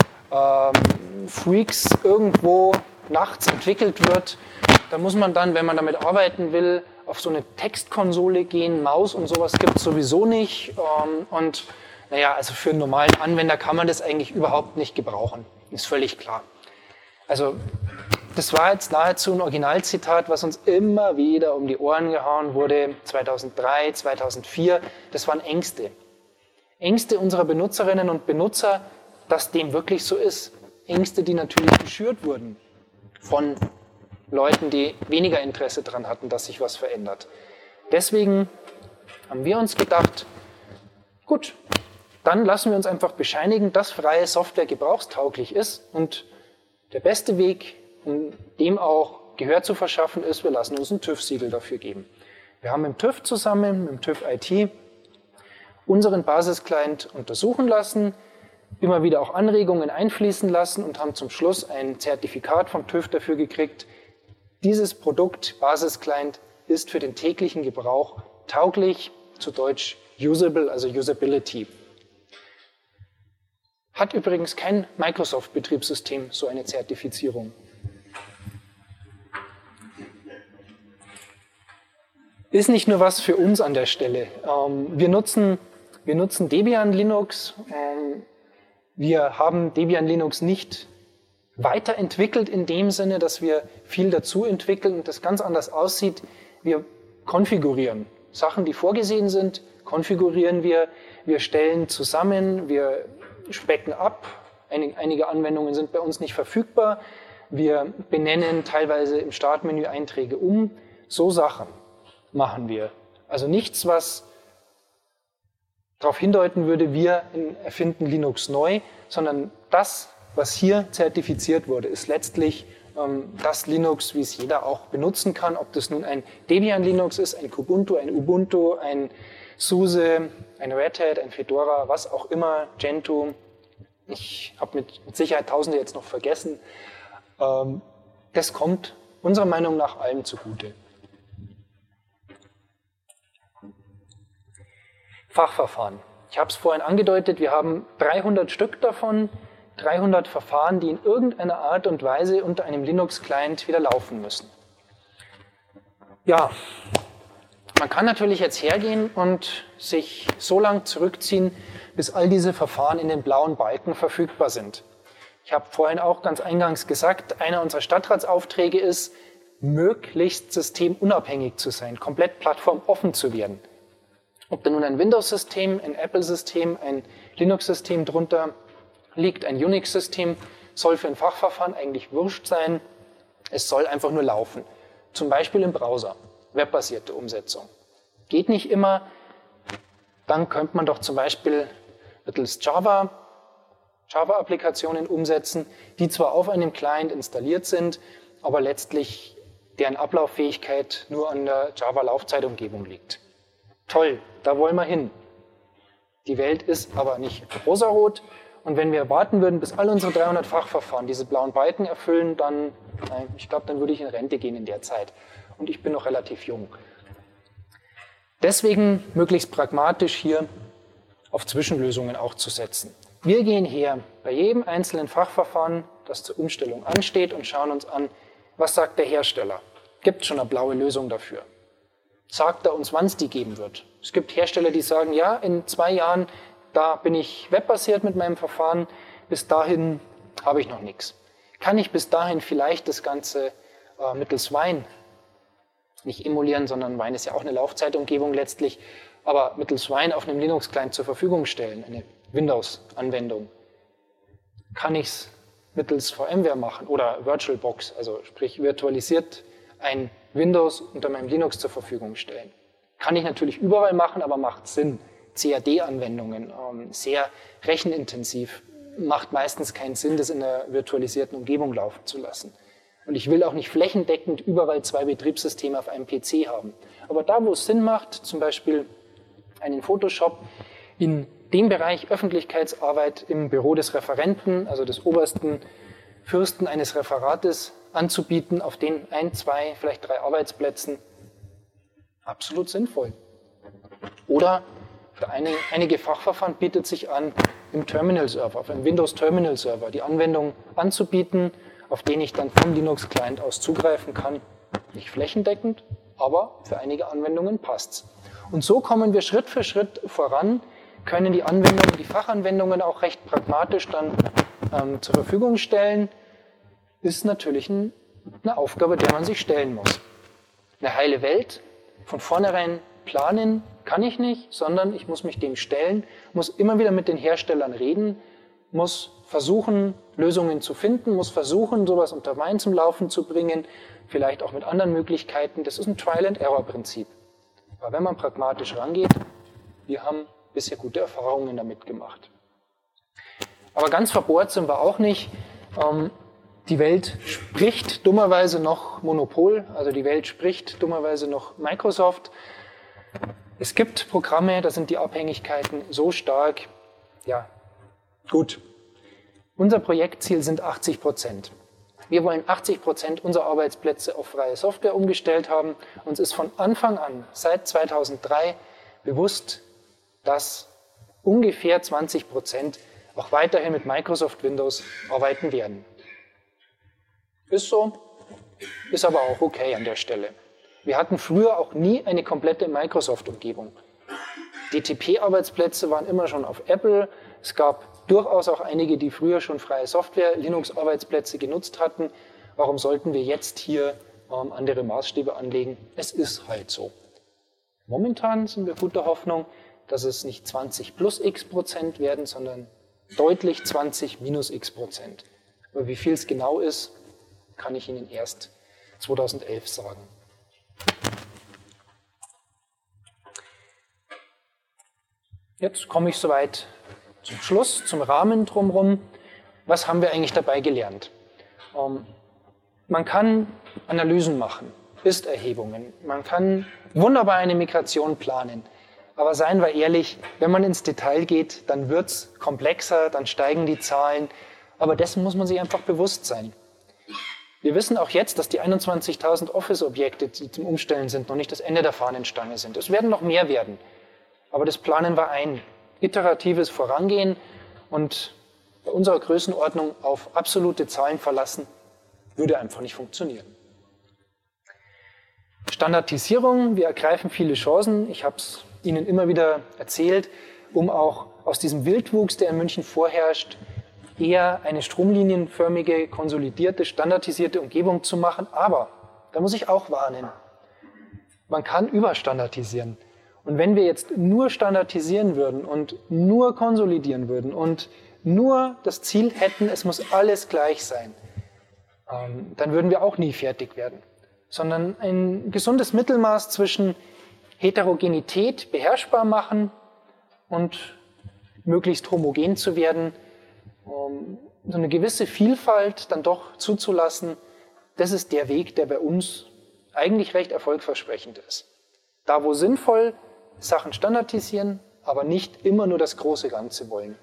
Freaks irgendwo nachts entwickelt wird. Da muss man dann, wenn man damit arbeiten will, auf so eine Textkonsole gehen, Maus und sowas gibt es sowieso nicht. Und naja, also für einen normalen Anwender kann man das eigentlich überhaupt nicht gebrauchen. Ist völlig klar. Also das war jetzt nahezu ein Originalzitat, was uns immer wieder um die Ohren gehauen wurde, 2003, 2004. Das waren Ängste. Ängste unserer Benutzerinnen und Benutzer, dass dem wirklich so ist. Ängste, die natürlich geschürt wurden von Leuten, die weniger Interesse daran hatten, dass sich was verändert. Deswegen haben wir uns gedacht, gut, dann lassen wir uns einfach bescheinigen, dass freie Software gebrauchstauglich ist und der beste Weg, um dem auch Gehör zu verschaffen, ist, wir lassen uns ein TÜV-Siegel dafür geben. Wir haben im TÜV zusammen, mit dem TÜV IT, unseren Basisclient untersuchen lassen, immer wieder auch Anregungen einfließen lassen und haben zum Schluss ein Zertifikat vom TÜV dafür gekriegt. Dieses Produkt, Basisclient, ist für den täglichen Gebrauch tauglich, zu Deutsch usable, also Usability. Hat übrigens kein Microsoft-Betriebssystem so eine Zertifizierung. Ist nicht nur was für uns an der Stelle. Wir nutzen Debian Linux. Wir haben Debian Linux nicht weiterentwickelt in dem Sinne, dass wir viel dazu entwickeln und das ganz anders aussieht. Wir konfigurieren Sachen, die vorgesehen sind, konfigurieren wir stellen zusammen, wir specken ab. Einige Anwendungen sind bei uns nicht verfügbar. Wir benennen teilweise im Startmenü Einträge um. So Sachen machen wir. Also nichts, was darauf hindeuten würde, wir erfinden Linux neu, sondern das, was hier zertifiziert wurde, ist letztlich das Linux, wie es jeder auch benutzen kann. Ob das nun ein Debian Linux ist, ein Kubuntu, ein Ubuntu, ein SUSE, ein Red Hat, ein Fedora, was auch immer, Gentoo. Ich habe mit Sicherheit Tausende jetzt noch vergessen. Das kommt unserer Meinung nach allen zugute. Fachverfahren. Ich habe es vorhin angedeutet, wir haben 300 Stück davon, 300 Verfahren, die in irgendeiner Art und Weise unter einem Linux-Client wieder laufen müssen. Ja, man kann natürlich jetzt hergehen und sich so lang zurückziehen, bis all diese Verfahren in den blauen Balken verfügbar sind. Ich habe vorhin auch ganz eingangs gesagt, einer unserer Stadtratsaufträge ist, möglichst systemunabhängig zu sein, komplett plattformoffen zu werden. Ob da nun ein Windows-System, ein Apple-System, ein Linux-System drunter liegt, ein Unix-System, soll für ein Fachverfahren eigentlich wurscht sein. Es soll einfach nur laufen. Zum Beispiel im Browser, webbasierte Umsetzung. Geht nicht immer, dann könnte man doch zum Beispiel mittels Java-Applikationen umsetzen, die zwar auf einem Client installiert sind, aber letztlich deren Ablauffähigkeit nur an der Java-Laufzeitumgebung liegt. Toll, da wollen wir hin. Die Welt ist aber nicht rosarot und wenn wir warten würden, bis all unsere 300 Fachverfahren diese blauen Balken erfüllen, dann, ich glaube, dann würde ich in Rente gehen in der Zeit. Und ich bin noch relativ jung. Deswegen möglichst pragmatisch hier auf Zwischenlösungen auch zu setzen. Wir gehen her bei jedem einzelnen Fachverfahren, das zur Umstellung ansteht, und schauen uns an, was sagt der Hersteller? Gibt es schon eine blaue Lösung dafür? Sagt er uns, wann es die geben wird? Es gibt Hersteller, die sagen, ja, in 2 Jahren, da bin ich webbasiert mit meinem Verfahren, bis dahin habe ich noch nichts. Kann ich bis dahin vielleicht das Ganze mittels Wine, nicht emulieren, sondern Wine ist ja auch eine Laufzeitumgebung letztlich, aber mittels Wine auf einem Linux-Client zur Verfügung stellen, eine Windows-Anwendung? Kann ich es mittels VMware machen oder VirtualBox, also sprich virtualisiert ein Windows unter meinem Linux zur Verfügung stellen? Kann ich natürlich überall machen, aber macht Sinn. CAD-Anwendungen, sehr rechenintensiv, macht meistens keinen Sinn, das in einer virtualisierten Umgebung laufen zu lassen. Und ich will auch nicht flächendeckend überall 2 Betriebssysteme auf einem PC haben. Aber da, wo es Sinn macht, zum Beispiel einen Photoshop in dem Bereich Öffentlichkeitsarbeit im Büro des Referenten, also des obersten Fürsten eines Referates, anzubieten, auf den 1, 2, vielleicht 3 Arbeitsplätzen, absolut sinnvoll. Oder für einige Fachverfahren bietet sich an, im Terminal-Server, auf einem Windows-Terminal-Server, die Anwendung anzubieten, auf den ich dann vom Linux-Client aus zugreifen kann. Nicht flächendeckend, aber für einige Anwendungen passt's. Und so kommen wir Schritt für Schritt voran, können die Anwendungen, die Fachanwendungen auch recht pragmatisch dann zur Verfügung stellen. Ist natürlich eine Aufgabe, der man sich stellen muss. Eine heile Welt von vornherein planen kann ich nicht, sondern ich muss mich dem stellen, muss immer wieder mit den Herstellern reden, muss versuchen, Lösungen zu finden, muss versuchen, sowas unter Wine zum Laufen zu bringen, vielleicht auch mit anderen Möglichkeiten. Das ist ein Trial-and-Error-Prinzip. Aber wenn man pragmatisch rangeht, wir haben bisher gute Erfahrungen damit gemacht. Aber ganz verbohrt sind wir auch nicht. Die Welt spricht dummerweise noch Monopol, also die Welt spricht dummerweise noch Microsoft. Es gibt Programme, da sind die Abhängigkeiten so stark. Ja, gut. Unser Projektziel sind 80%. Wir wollen 80% unserer Arbeitsplätze auf freie Software umgestellt haben. Uns ist von Anfang an, seit 2003, bewusst, dass ungefähr 20% auch weiterhin mit Microsoft Windows arbeiten werden. Ist so, ist aber auch okay an der Stelle. Wir hatten früher auch nie eine komplette Microsoft-Umgebung. DTP-Arbeitsplätze waren immer schon auf Apple. Es gab durchaus auch einige, die früher schon freie Software, Linux-Arbeitsplätze genutzt hatten. Warum sollten wir jetzt hier andere Maßstäbe anlegen? Es ist halt so. Momentan sind wir guter Hoffnung, dass es nicht 20 plus x% werden, sondern deutlich 20 minus x%. Aber wie viel es genau ist, kann ich Ihnen erst 2011 sagen. Jetzt komme ich soweit zum Schluss, zum Rahmen drumherum. Was haben wir eigentlich dabei gelernt? Man kann Analysen machen, Ist-Erhebungen, man kann wunderbar eine Migration planen. Aber seien wir ehrlich, wenn man ins Detail geht, dann wird es komplexer, dann steigen die Zahlen. Aber dessen muss man sich einfach bewusst sein. Wir wissen auch jetzt, dass die 21.000 Office-Objekte, die zum Umstellen sind, noch nicht das Ende der Fahnenstange sind. Es werden noch mehr werden. Aber das planen wir ein. Iteratives Vorangehen und bei unserer Größenordnung auf absolute Zahlen verlassen, würde einfach nicht funktionieren. Standardisierung, wir ergreifen viele Chancen. Ich habe es Ihnen immer wieder erzählt, um auch aus diesem Wildwuchs, der in München vorherrscht, eher eine stromlinienförmige, konsolidierte, standardisierte Umgebung zu machen. Aber, da muss ich auch warnen, man kann überstandardisieren. Und wenn wir jetzt nur standardisieren würden und nur konsolidieren würden und nur das Ziel hätten, es muss alles gleich sein, dann würden wir auch nie fertig werden. Sondern ein gesundes Mittelmaß zwischen Heterogenität beherrschbar machen und möglichst homogen zu werden, so eine gewisse Vielfalt dann doch zuzulassen, das ist der Weg, der bei uns eigentlich recht erfolgversprechend ist. Da wo sinnvoll, Sachen standardisieren, aber nicht immer nur das große Ganze wollen.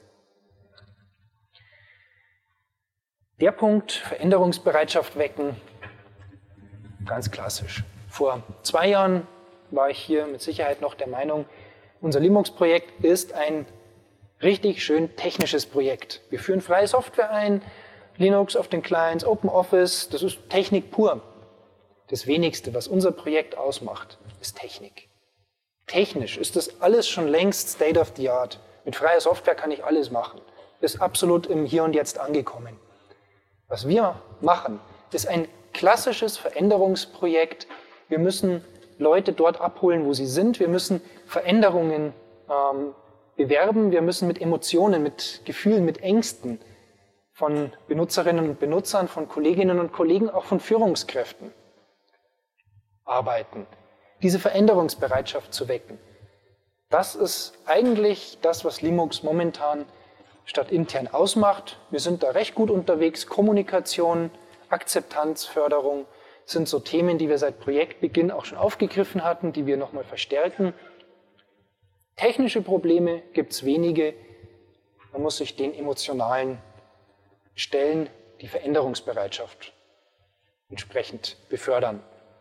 Der Punkt, Veränderungsbereitschaft wecken, ganz klassisch. Vor 2 Jahren war ich hier mit Sicherheit noch der Meinung, unser Linux-Projekt ist ein richtig schön technisches Projekt. Wir führen freie Software ein, Linux auf den Clients, OpenOffice, das ist Technik pur. Das Wenigste, was unser Projekt ausmacht, ist Technik. Technisch ist das alles schon längst State of the Art. Mit freier Software kann ich alles machen. Ist absolut im Hier und Jetzt angekommen. Was wir machen, ist ein klassisches Veränderungsprojekt. Wir müssen Leute dort abholen, wo sie sind. Wir müssen Veränderungen bewerben. Wir müssen mit Emotionen, mit Gefühlen, mit Ängsten von Benutzerinnen und Benutzern, von Kolleginnen und Kollegen, auch von Führungskräften arbeiten. Diese Veränderungsbereitschaft zu wecken. Das ist eigentlich das, was Linux momentan statt intern ausmacht. Wir sind da recht gut unterwegs. Kommunikation, Akzeptanzförderung sind so Themen, die wir seit Projektbeginn auch schon aufgegriffen hatten, die wir nochmal verstärken. Technische Probleme gibt es wenige. Man muss sich den emotionalen stellen, die Veränderungsbereitschaft entsprechend befördern.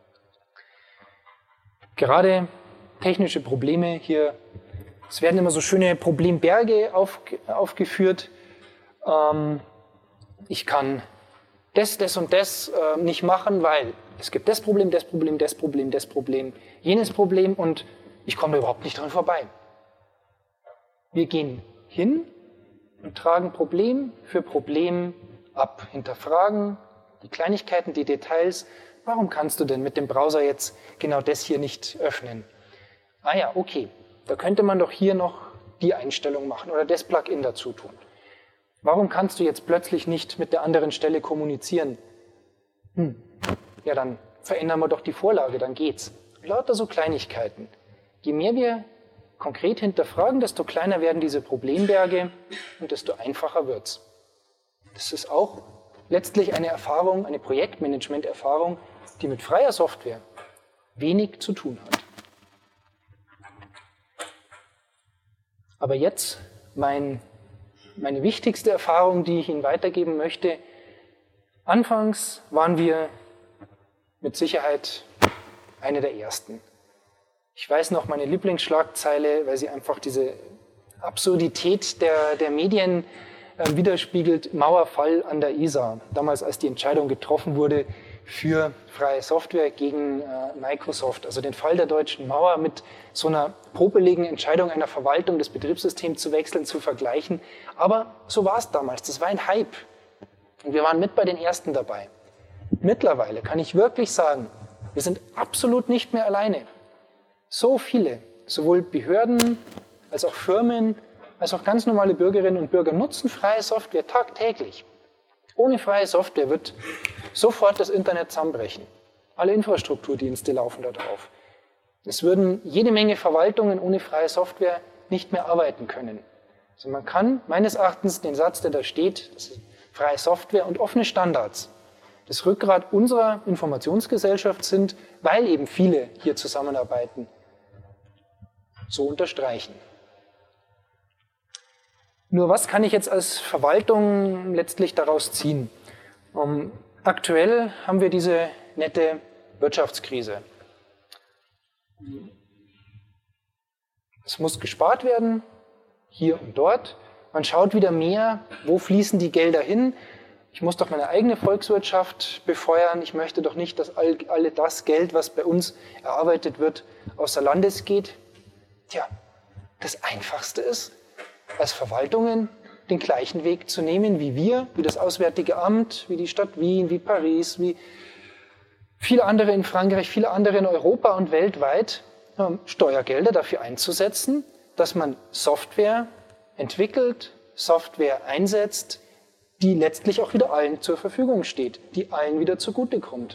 Gerade technische Probleme hier, es werden immer so schöne Problemberge aufgeführt. Ich kann das und das nicht machen, weil es gibt das Problem, das Problem, das Problem, das Problem, jenes Problem und ich komme da überhaupt nicht dran vorbei. Wir gehen hin und tragen Problem für Problem ab, hinterfragen die Kleinigkeiten, die Details. Warum kannst du denn mit dem Browser jetzt genau das hier nicht öffnen? Ah ja, okay, da könnte man doch hier noch die Einstellung machen oder das Plugin dazu tun. Warum kannst du jetzt plötzlich nicht mit der anderen Stelle kommunizieren? Ja, dann verändern wir doch die Vorlage, dann geht's. Lauter so Kleinigkeiten. Je mehr wir konkret hinterfragen, desto kleiner werden diese Problemberge und desto einfacher wird's. Das ist auch letztlich eine Erfahrung, eine Projektmanagement-Erfahrung, die mit freier Software wenig zu tun hat. Aber jetzt meine wichtigste Erfahrung, die ich Ihnen weitergeben möchte. Anfangs waren wir mit Sicherheit eine der ersten. Ich weiß noch meine Lieblingsschlagzeile, weil sie einfach diese Absurdität der Medien widerspiegelt, Mauerfall an der Isar. Damals, als die Entscheidung getroffen wurde für freie Software gegen Microsoft. Also den Fall der deutschen Mauer mit so einer popeligen Entscheidung einer Verwaltung, das Betriebssystem zu wechseln, zu vergleichen. Aber so war es damals. Das war ein Hype. Und wir waren mit bei den Ersten dabei. Mittlerweile kann ich wirklich sagen, wir sind absolut nicht mehr alleine. So viele, sowohl Behörden als auch Firmen, als auch ganz normale Bürgerinnen und Bürger nutzen freie Software tagtäglich. Ohne freie Software wird sofort das Internet zusammenbrechen. Alle Infrastrukturdienste laufen da drauf. Es würden jede Menge Verwaltungen ohne freie Software nicht mehr arbeiten können. Also man kann meines Erachtens den Satz, der da steht, das ist freie Software und offene Standards, das Rückgrat unserer Informationsgesellschaft sind, weil eben viele hier zusammenarbeiten, so unterstreichen. Nur was kann ich jetzt als Verwaltung letztlich daraus ziehen? Aktuell haben wir diese nette Wirtschaftskrise. Es muss gespart werden, hier und dort. Man schaut wieder mehr, wo fließen die Gelder hin. Ich muss doch meine eigene Volkswirtschaft befeuern. Ich möchte doch nicht, dass alle das Geld, was bei uns erarbeitet wird, außer Landes geht. Tja, das Einfachste ist, als Verwaltungen den gleichen Weg zu nehmen wie wir, wie das Auswärtige Amt, wie die Stadt Wien, wie Paris, wie viele andere in Frankreich, viele andere in Europa und weltweit, Steuergelder dafür einzusetzen, dass man Software entwickelt, Software einsetzt, die letztlich auch wieder allen zur Verfügung steht, die allen wieder zugutekommt.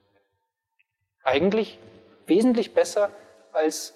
Eigentlich wesentlich besser als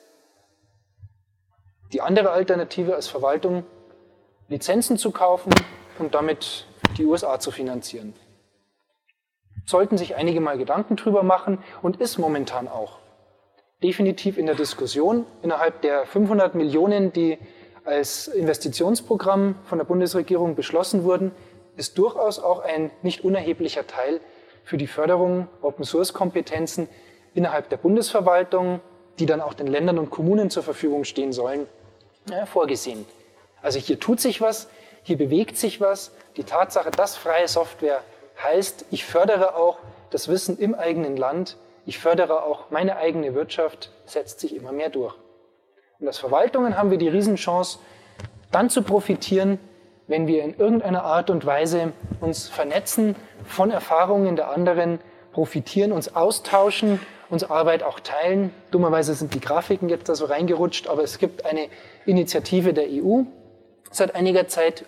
die andere Alternative als Verwaltung, Lizenzen zu kaufen und damit die USA zu finanzieren. Sollten sich einige mal Gedanken drüber machen und ist momentan auch definitiv in der Diskussion innerhalb der 500 Millionen, die als Investitionsprogramm von der Bundesregierung beschlossen wurden, ist durchaus auch ein nicht unerheblicher Teil für die Förderung Open-Source-Kompetenzen innerhalb der Bundesverwaltung, die dann auch den Ländern und Kommunen zur Verfügung stehen sollen, vorgesehen. Also hier tut sich was, hier bewegt sich was. Die Tatsache, dass freie Software heißt, ich fördere auch das Wissen im eigenen Land, ich fördere auch meine eigene Wirtschaft, setzt sich immer mehr durch. Und als Verwaltungen haben wir die Riesenchance, dann zu profitieren, wenn wir in irgendeiner Art und Weise uns vernetzen, von Erfahrungen der anderen profitieren, uns austauschen, uns Arbeit auch teilen. Dummerweise sind die Grafiken jetzt da so reingerutscht, aber es gibt eine Initiative der EU seit einiger Zeit,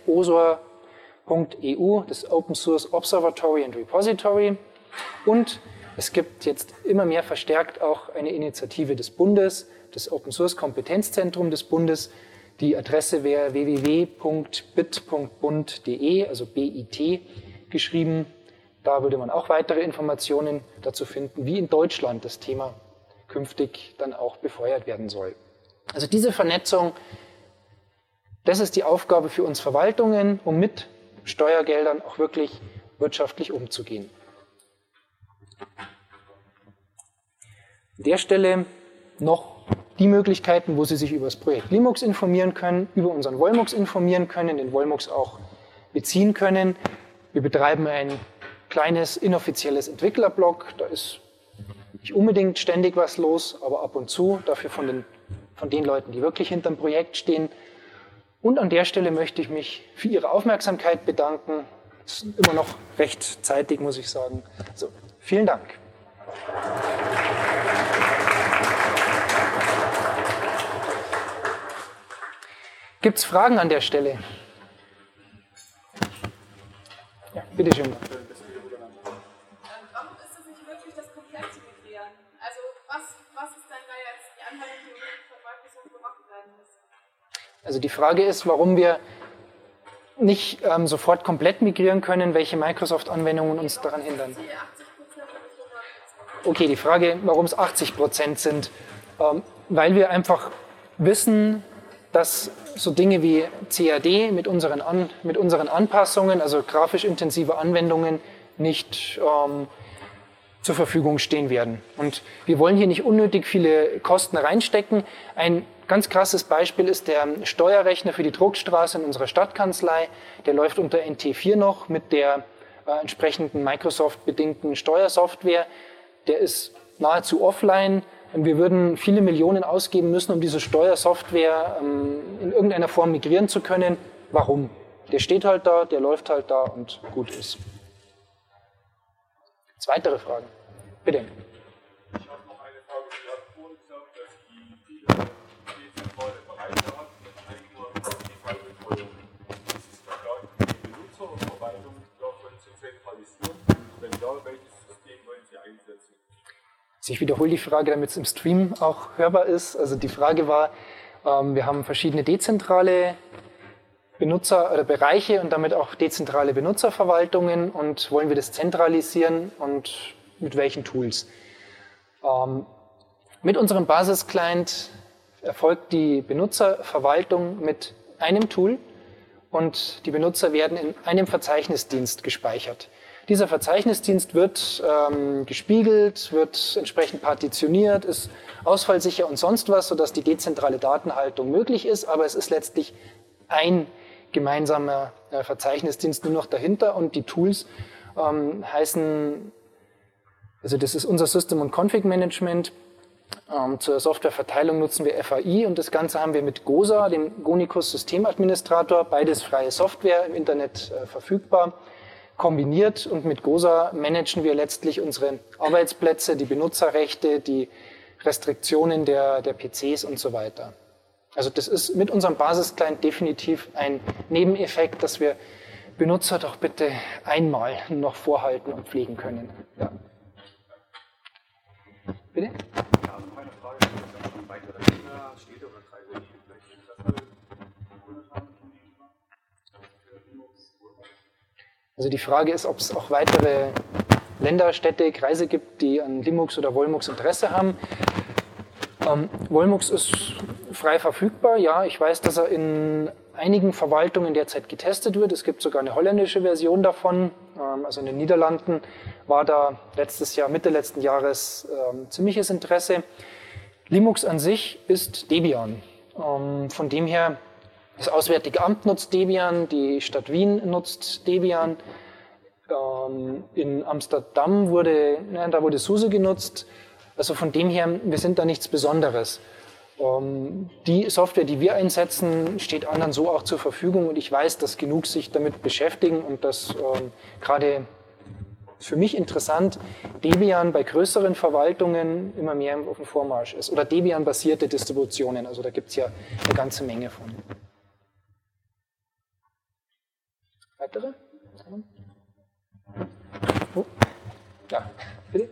OSOR.eu, das Open Source Observatory and Repository. Und es gibt jetzt immer mehr verstärkt auch eine Initiative des Bundes, das Open Source Kompetenzzentrum des Bundes. Die Adresse wäre www.bit.bund.de, also BIT geschrieben. Da würde man auch weitere Informationen dazu finden, wie in Deutschland das Thema künftig dann auch befeuert werden soll. Also diese Vernetzung, das ist die Aufgabe für uns Verwaltungen, um mit Steuergeldern auch wirklich wirtschaftlich umzugehen. An der Stelle noch die Möglichkeiten, wo Sie sich über das Projekt Linux informieren können, über unseren Wolmux informieren können, den Wolmux auch beziehen können. Wir betreiben ein kleines inoffizielles Entwicklerblog, da ist nicht unbedingt ständig was los, aber ab und zu, dafür von den Leuten, die wirklich hinterm Projekt stehen. Und an der Stelle möchte ich mich für Ihre Aufmerksamkeit bedanken. Es ist immer noch recht zeitig, muss ich sagen. Also, vielen Dank. Gibt es Fragen an der Stelle? Ja, bitteschön. Warum ist es nicht möglich, das komplett zu migrieren? Also was ist denn da jetzt die Anwendung, die von Microsoft gemacht werden muss? Also die Frage ist, warum wir nicht sofort komplett migrieren können, welche Microsoft-Anwendungen uns daran hindern. Okay, die Frage, warum es 80% sind, weil wir einfach wissen, dass so Dinge wie CAD mit unseren Anpassungen, also grafisch intensive Anwendungen, nicht zur Verfügung stehen werden. Und wir wollen hier nicht unnötig viele Kosten reinstecken. Ein ganz krasses Beispiel ist der Steuerrechner für die Druckstraße in unserer Stadtkanzlei. Der läuft unter NT4 noch mit der entsprechenden Microsoft-bedingten Steuersoftware. Der ist nahezu offline. Wir würden viele Millionen ausgeben müssen, um diese Steuersoftware in irgendeiner Form migrieren zu können. Warum? Der steht halt da, der läuft halt da und gut ist. Weitere Fragen? Bitte. Ich habe noch eine Frage. Sie hatten vorhin gesagt, dass die wenn ja, welches System wollen Sie einsetzen? Also ich wiederhole die Frage, damit es im Stream auch hörbar ist. Also die Frage war, wir haben verschiedene dezentrale Benutzer oder Bereiche und damit auch dezentrale Benutzerverwaltungen und wollen wir das zentralisieren und mit welchen Tools? Mit unserem Basisclient erfolgt die Benutzerverwaltung mit einem Tool und die Benutzer werden in einem Verzeichnisdienst gespeichert. Dieser Verzeichnisdienst wird gespiegelt, wird entsprechend partitioniert, ist ausfallsicher und sonst was, sodass die dezentrale Datenhaltung möglich ist, aber es ist letztlich ein gemeinsamer Verzeichnisdienst nur noch dahinter und die Tools heißen, also das ist unser System- und Config-Management. Zur Softwareverteilung nutzen wir FAI und das Ganze haben wir mit GOSA, dem Gonicus Systemadministrator, beides freie Software im Internet verfügbar, kombiniert und mit GOSA managen wir letztlich unsere Arbeitsplätze, die Benutzerrechte, die Restriktionen der PCs und so weiter. Also das ist mit unserem Basisclient definitiv ein Nebeneffekt, dass wir Benutzer doch bitte einmal noch vorhalten und pflegen können. Ja. Bitte? Ja, also meine Frage ist, dass schon weitere Länder, Städte oder Kreise Also die Frage ist, ob es auch weitere Länder, Städte, Kreise gibt, die an Linux oder Volmux Interesse haben. Volmux ist frei verfügbar. Ja, ich weiß, dass er in einigen Verwaltungen derzeit getestet wird. Es gibt sogar eine holländische Version davon. Also in den Niederlanden war da letztes Jahr, Mitte letzten Jahres ziemliches Interesse. Linux an sich ist Debian. Von dem her, das Auswärtige Amt nutzt Debian, die Stadt Wien nutzt Debian. In Amsterdam wurde SUSE genutzt. Also von dem her, wir sind da nichts Besonderes. Die Software, die wir einsetzen, steht anderen so auch zur Verfügung und ich weiß, dass genug sich damit beschäftigen und dass gerade für mich interessant, Debian bei größeren Verwaltungen immer mehr auf dem Vormarsch ist. Oder Debian-basierte Distributionen, also da gibt es ja eine ganze Menge von. Weitere? Oh. Ja, bitte?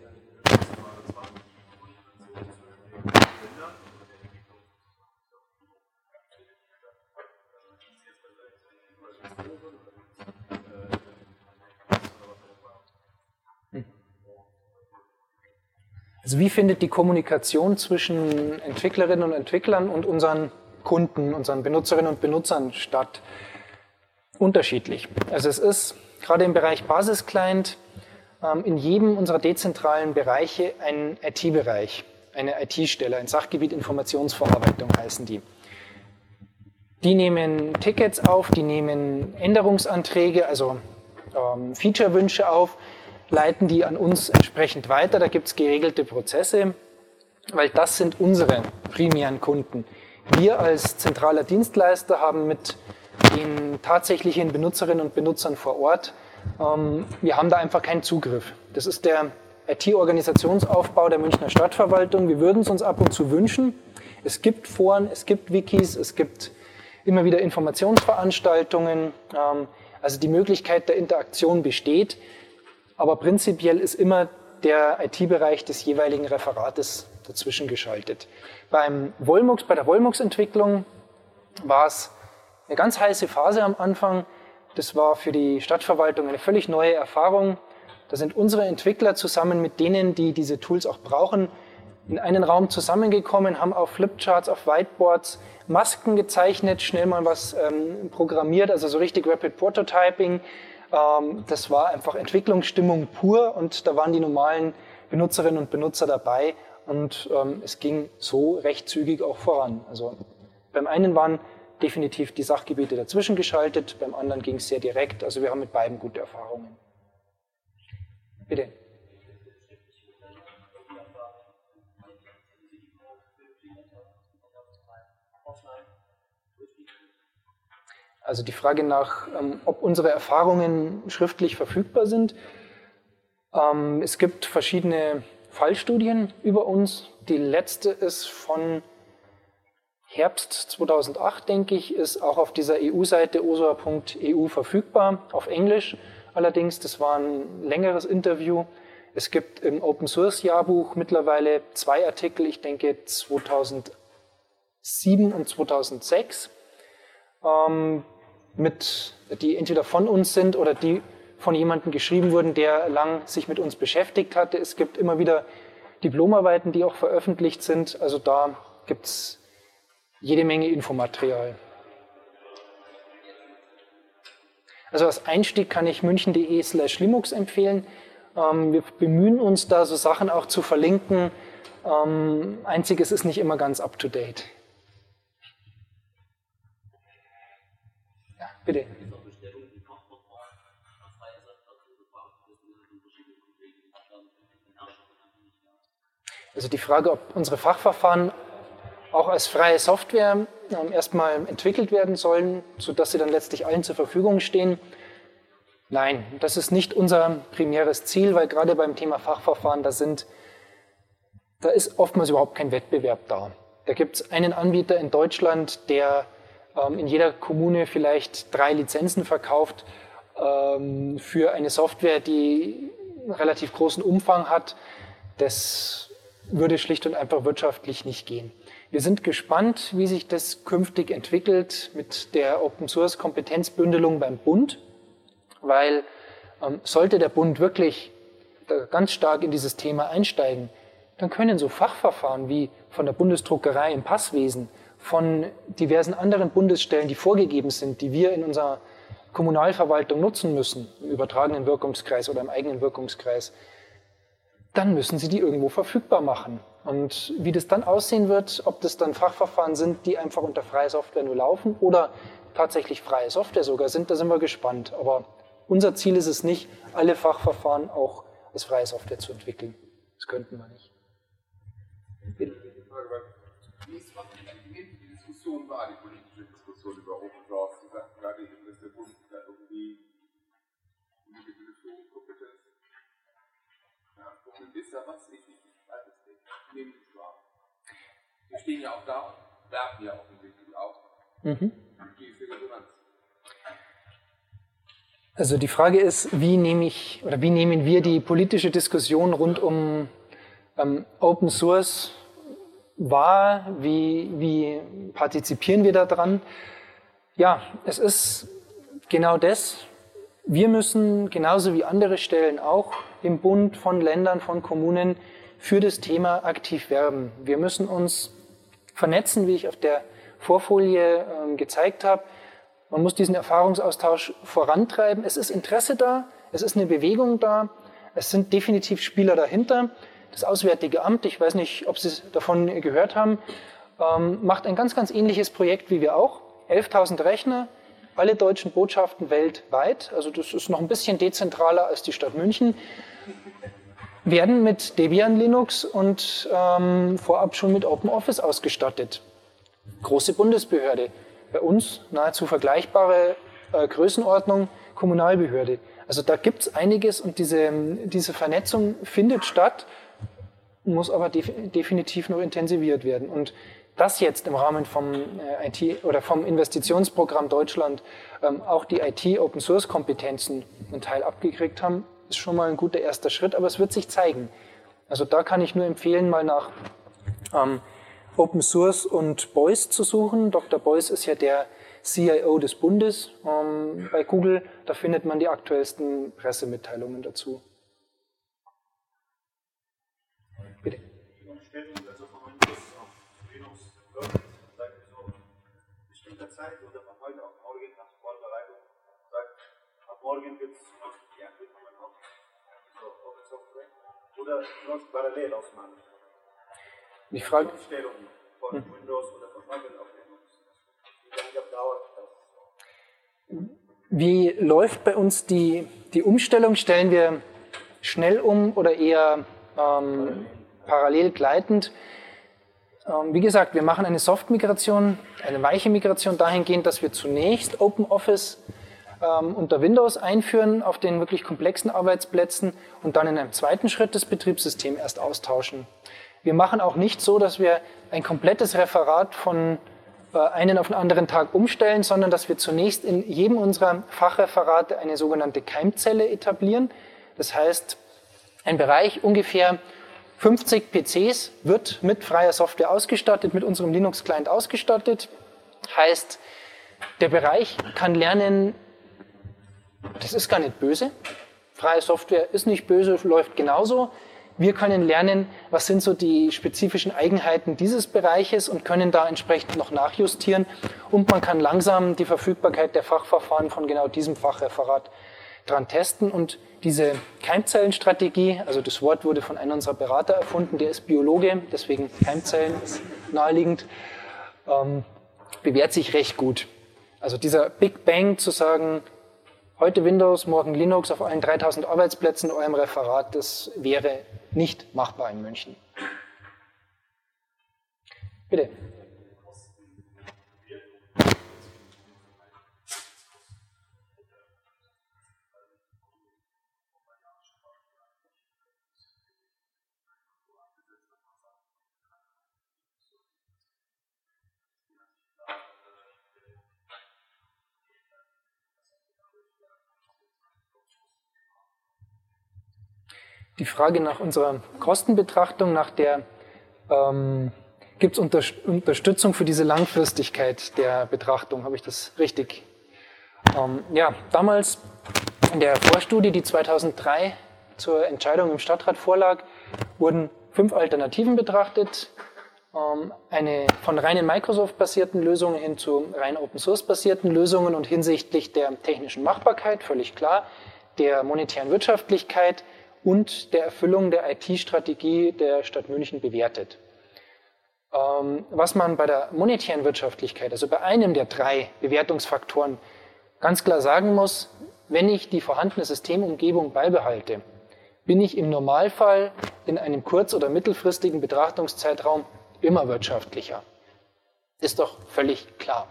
Also wie findet die Kommunikation zwischen Entwicklerinnen und Entwicklern und unseren Kunden, unseren Benutzerinnen und Benutzern statt? Unterschiedlich. Also es ist gerade im Bereich Basisclient in jedem unserer dezentralen Bereiche ein IT-Bereich, eine IT-Stelle, ein Sachgebiet Informationsverarbeitung heißen die. Die nehmen Tickets auf, die nehmen Änderungsanträge, also Feature-Wünsche auf, leiten die an uns entsprechend weiter. Da gibt es geregelte Prozesse, weil das sind unsere primären Kunden. Wir als zentraler Dienstleister haben mit den tatsächlichen Benutzerinnen und Benutzern vor Ort, wir haben da einfach keinen Zugriff. Das ist der IT-Organisationsaufbau der Münchner Stadtverwaltung. Wir würden es uns ab und zu wünschen. Es gibt Foren, es gibt Wikis, es gibt immer wieder Informationsveranstaltungen. Also die Möglichkeit der Interaktion besteht. Aber prinzipiell ist immer der IT-Bereich des jeweiligen Referates dazwischen geschaltet. Bei der Volmux-Entwicklung war es eine ganz heiße Phase am Anfang. Das war für die Stadtverwaltung eine völlig neue Erfahrung. Da sind unsere Entwickler zusammen mit denen, die diese Tools auch brauchen, in einen Raum zusammengekommen, haben auf Flipcharts, auf Whiteboards Masken gezeichnet, schnell mal was programmiert, also so richtig Rapid Prototyping. Das war einfach Entwicklungsstimmung pur und da waren die normalen Benutzerinnen und Benutzer dabei und es ging so recht zügig auch voran. Also beim einen waren definitiv die Sachgebiete dazwischen geschaltet, beim anderen ging es sehr direkt, also wir haben mit beiden gute Erfahrungen. Bitte. Also die Frage nach, ob unsere Erfahrungen schriftlich verfügbar sind. Es gibt verschiedene Fallstudien über uns. Die letzte ist von Herbst 2008, denke ich, ist auch auf dieser EU-Seite osua.eu verfügbar, auf Englisch. allerdings. Das war ein längeres Interview. Es gibt im Open-Source-Jahrbuch mittlerweile 2 Artikel, ich denke 2007 und 2006, die entweder von uns sind oder die von jemandem geschrieben wurden, der lang sich mit uns beschäftigt hatte. Es gibt immer wieder Diplomarbeiten, die auch veröffentlicht sind. Also da gibt es jede Menge Infomaterial. Also als Einstieg kann ich münchen.de/Linux empfehlen. Wir bemühen uns da, so Sachen auch zu verlinken. Einzig, es ist nicht immer ganz up-to-date. Ja, bitte. Also die Frage, ob unsere Fachverfahren auch als freie Software erstmal entwickelt werden sollen, sodass sie dann letztlich allen zur Verfügung stehen. Nein, das ist nicht unser primäres Ziel, weil gerade beim Thema Fachverfahren, da ist oftmals überhaupt kein Wettbewerb da. Da gibt es einen Anbieter in Deutschland, der in jeder Kommune vielleicht 3 Lizenzen verkauft für eine Software, die einen relativ großen Umfang hat. Das würde schlicht und einfach wirtschaftlich nicht gehen. Wir sind gespannt, wie sich das künftig entwickelt mit der Open-Source-Kompetenzbündelung beim Bund, weil sollte der Bund wirklich ganz stark in dieses Thema einsteigen, dann können so Fachverfahren wie von der Bundesdruckerei im Passwesen, von diversen anderen Bundesstellen, die vorgegeben sind, die wir in unserer Kommunalverwaltung nutzen müssen, im übertragenen Wirkungskreis oder im eigenen Wirkungskreis, dann müssen sie die irgendwo verfügbar machen. Und wie das dann aussehen wird, ob das dann Fachverfahren sind, die einfach unter freie Software nur laufen oder tatsächlich freie Software sogar sind, da sind wir gespannt. Aber unser Ziel ist es nicht, alle Fachverfahren auch als freie Software zu entwickeln. Das könnten wir nicht. Bitte. Wie die Diskussion war, die politische Diskussion über Open Source? Sie sagten gerade eben, dass der Bund da irgendwie eine gewisse Kompetenz beanspruchen. Wisst ihr was? Ich weiß es nicht. Nehmen Sie es wahr. Wir stehen ja auch da und werben ja offensichtlich auch. Wie ist die Resonanz? Also die Frage ist, wie nehmen wir die politische Diskussion rund um Open Source wahr? Wie partizipieren wir daran? Ja, es ist genau das. Wir müssen genauso wie andere Stellen auch im Bund, von Ländern, von Kommunen für das Thema aktiv werben. Wir müssen uns vernetzen, wie ich auf der Vorfolie gezeigt habe. Man muss diesen Erfahrungsaustausch vorantreiben. Es ist Interesse da, es ist eine Bewegung da, es sind definitiv Spieler dahinter. Das Auswärtige Amt, ich weiß nicht, ob Sie davon gehört haben, macht ein ganz, ganz ähnliches Projekt wie wir auch. 11.000 Rechner, alle deutschen Botschaften weltweit, also das ist noch ein bisschen dezentraler als die Stadt München, werden mit Debian Linux und vorab schon mit OpenOffice ausgestattet. Große Bundesbehörde. Bei uns nahezu vergleichbare Größenordnung, Kommunalbehörde. Also da gibt es einiges und diese Vernetzung findet statt, muss aber definitiv noch intensiviert werden. Und das jetzt im Rahmen vom IT oder vom Investitionsprogramm Deutschland auch die IT-Open-Source-Kompetenzen einen Teil abgekriegt haben, ist schon mal ein guter erster Schritt, aber es wird sich zeigen. Also da kann ich nur empfehlen, mal nach Open Source und Beuys zu suchen. Dr. Beuys ist ja der CIO des Bundes bei Google. Da findet man die aktuellsten Pressemitteilungen dazu. Bitte. Also von Windows auf Linux seit so bestimmter Zeit oder von heute auf morgen nach Vorbereitung sagt, ab morgen gibt es ja, wird man auch so Open Software oder sonst parallel ausmachen. Die Frage. Umstellung von Windows oder von Windows auf Linux. Wie lange dauert das? Wie läuft bei uns die Umstellung? Stellen wir schnell um oder eher parallel gleitend? Wie gesagt, wir machen eine Soft-Migration, eine weiche Migration dahingehend, dass wir zunächst OpenOffice unter Windows einführen auf den wirklich komplexen Arbeitsplätzen und dann in einem zweiten Schritt das Betriebssystem erst austauschen. Wir machen auch nicht so, dass wir ein komplettes Referat von einen auf den anderen Tag umstellen, sondern dass wir zunächst in jedem unserer Fachreferate eine sogenannte Keimzelle etablieren. Das heißt, ein Bereich ungefähr 50 PCs wird mit freier Software ausgestattet, mit unserem Linux-Client ausgestattet. Heißt, der Bereich kann lernen, das ist gar nicht böse, freie Software ist nicht böse, läuft genauso. Wir können lernen, was sind so die spezifischen Eigenheiten dieses Bereiches und können da entsprechend noch nachjustieren. Und man kann langsam die Verfügbarkeit der Fachverfahren von genau diesem Fachreferat dran testen. Und diese Keimzellenstrategie, also das Wort wurde von einem unserer Berater erfunden, der ist Biologe, deswegen Keimzellen ist naheliegend, bewährt sich recht gut. Also dieser Big Bang zu sagen, heute Windows, morgen Linux auf allen 3000 Arbeitsplätzen in eurem Referat, das wäre nicht machbar in München. Bitte. Die Frage nach unserer Kostenbetrachtung, nach der gibt es Unterstützung für diese Langfristigkeit der Betrachtung, habe ich das richtig? Ja, damals in der Vorstudie, die 2003 zur Entscheidung im Stadtrat vorlag, wurden 5 Alternativen betrachtet. Eine von reinen Microsoft-basierten Lösungen hin zu rein Open-Source-basierten Lösungen und hinsichtlich der technischen Machbarkeit, völlig klar, der monetären Wirtschaftlichkeit und der Erfüllung der IT-Strategie der Stadt München bewertet. Was man bei der monetären Wirtschaftlichkeit, also bei einem der 3 Bewertungsfaktoren, ganz klar sagen muss, wenn ich die vorhandene Systemumgebung beibehalte, bin ich im Normalfall in einem kurz- oder mittelfristigen Betrachtungszeitraum immer wirtschaftlicher. Ist doch völlig klar.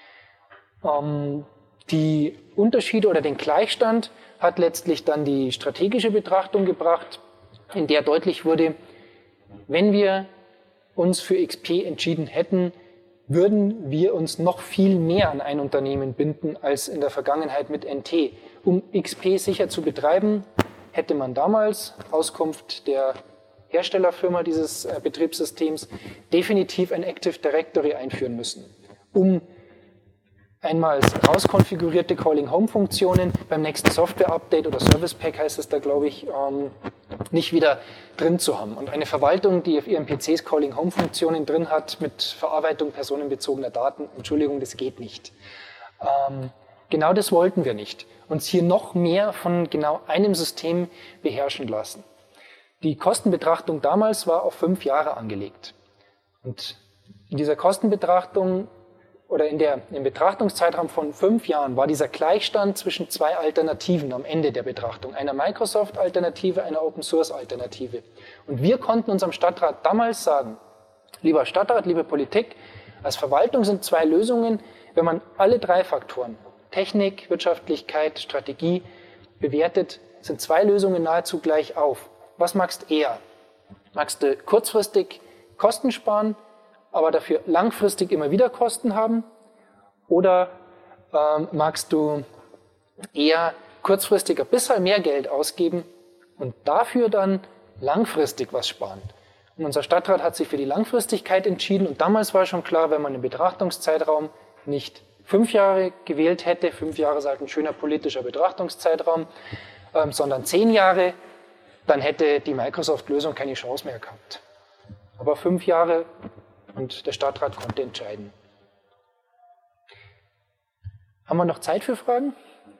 Die Unterschiede oder den Gleichstand hat letztlich dann die strategische Betrachtung gebracht, in der deutlich wurde, wenn wir uns für XP entschieden hätten, würden wir uns noch viel mehr an ein Unternehmen binden als in der Vergangenheit mit NT. Um XP sicher zu betreiben, hätte man damals, Auskunft der Herstellerfirma dieses Betriebssystems, definitiv ein Active Directory einführen müssen, um einmal rauskonfigurierte Calling-Home-Funktionen beim nächsten Software-Update oder Service-Pack heißt es da, glaube ich, nicht wieder drin zu haben. Und eine Verwaltung, die auf ihren PCs Calling-Home-Funktionen drin hat mit Verarbeitung personenbezogener Daten, Entschuldigung, das geht nicht. Genau das wollten wir nicht. Uns hier noch mehr von genau einem System beherrschen lassen. Die Kostenbetrachtung damals war auf 5 Jahre angelegt. Und in dieser Kostenbetrachtung oder im Betrachtungszeitraum von 5 Jahren war dieser Gleichstand zwischen 2 Alternativen am Ende der Betrachtung. Einer Microsoft-Alternative, einer Open-Source-Alternative. Und wir konnten unserem Stadtrat damals sagen, lieber Stadtrat, liebe Politik, als Verwaltung sind 2 Lösungen, wenn man alle 3 Faktoren, Technik, Wirtschaftlichkeit, Strategie, bewertet, sind 2 Lösungen nahezu gleich auf. Was magst du eher? Magst du kurzfristig Kosten sparen, aber dafür langfristig immer wieder Kosten haben? Oder magst du eher kurzfristig ein bisschen mehr Geld ausgeben und dafür dann langfristig was sparen? Und unser Stadtrat hat sich für die Langfristigkeit entschieden und damals war schon klar, wenn man den Betrachtungszeitraum nicht 5 Jahre gewählt hätte, 5 Jahre ist halt ein schöner politischer Betrachtungszeitraum, sondern 10 Jahre, dann hätte die Microsoft-Lösung keine Chance mehr gehabt. Aber 5 Jahre und der Stadtrat konnte entscheiden. Haben wir noch Zeit für Fragen?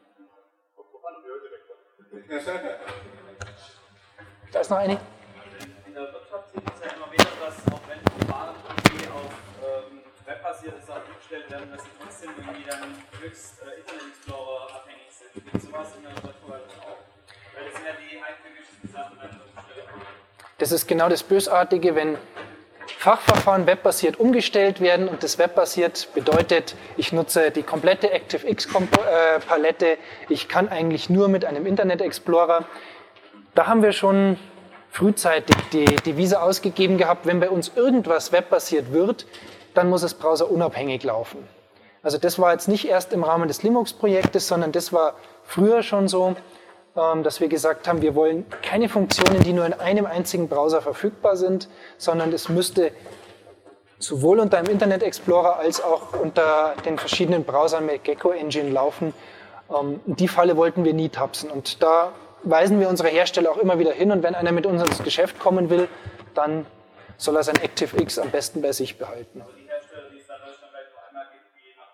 Da ist noch eine. In der Wirtschaft sieht es ja immer wieder, dass auch wenn Verfahren irgendwie auf webbasierte Sachen umgestellt werden, dass sie trotzdem irgendwie dann höchst Internet Explorer abhängig sind. Gibt es sowas in der Stadtverwaltung auch? Weil das sind ja die einzigsten Sachen an der Stelle. Das ist genau das Bösartige, wenn Fachverfahren webbasiert umgestellt werden und das webbasiert bedeutet, ich nutze die komplette ActiveX-Palette, ich kann eigentlich nur mit einem Internet Explorer. Da haben wir schon frühzeitig die Devise ausgegeben gehabt, wenn bei uns irgendwas webbasiert wird, dann muss es browserunabhängig laufen. Also das war jetzt nicht erst im Rahmen des Linux-Projektes, sondern das war früher schon so, dass wir gesagt haben, wir wollen keine Funktionen, die nur in einem einzigen Browser verfügbar sind, sondern es müsste sowohl unter einem Internet Explorer als auch unter den verschiedenen Browsern mit Gecko Engine laufen. Die Falle wollten wir nie tapsen und da weisen wir unsere Hersteller auch immer wieder hin und wenn einer mit uns ins Geschäft kommen will, dann soll er sein ActiveX am besten bei sich behalten. Also die Hersteller, die es dann deutschlandweit nur einmal gibt, die nach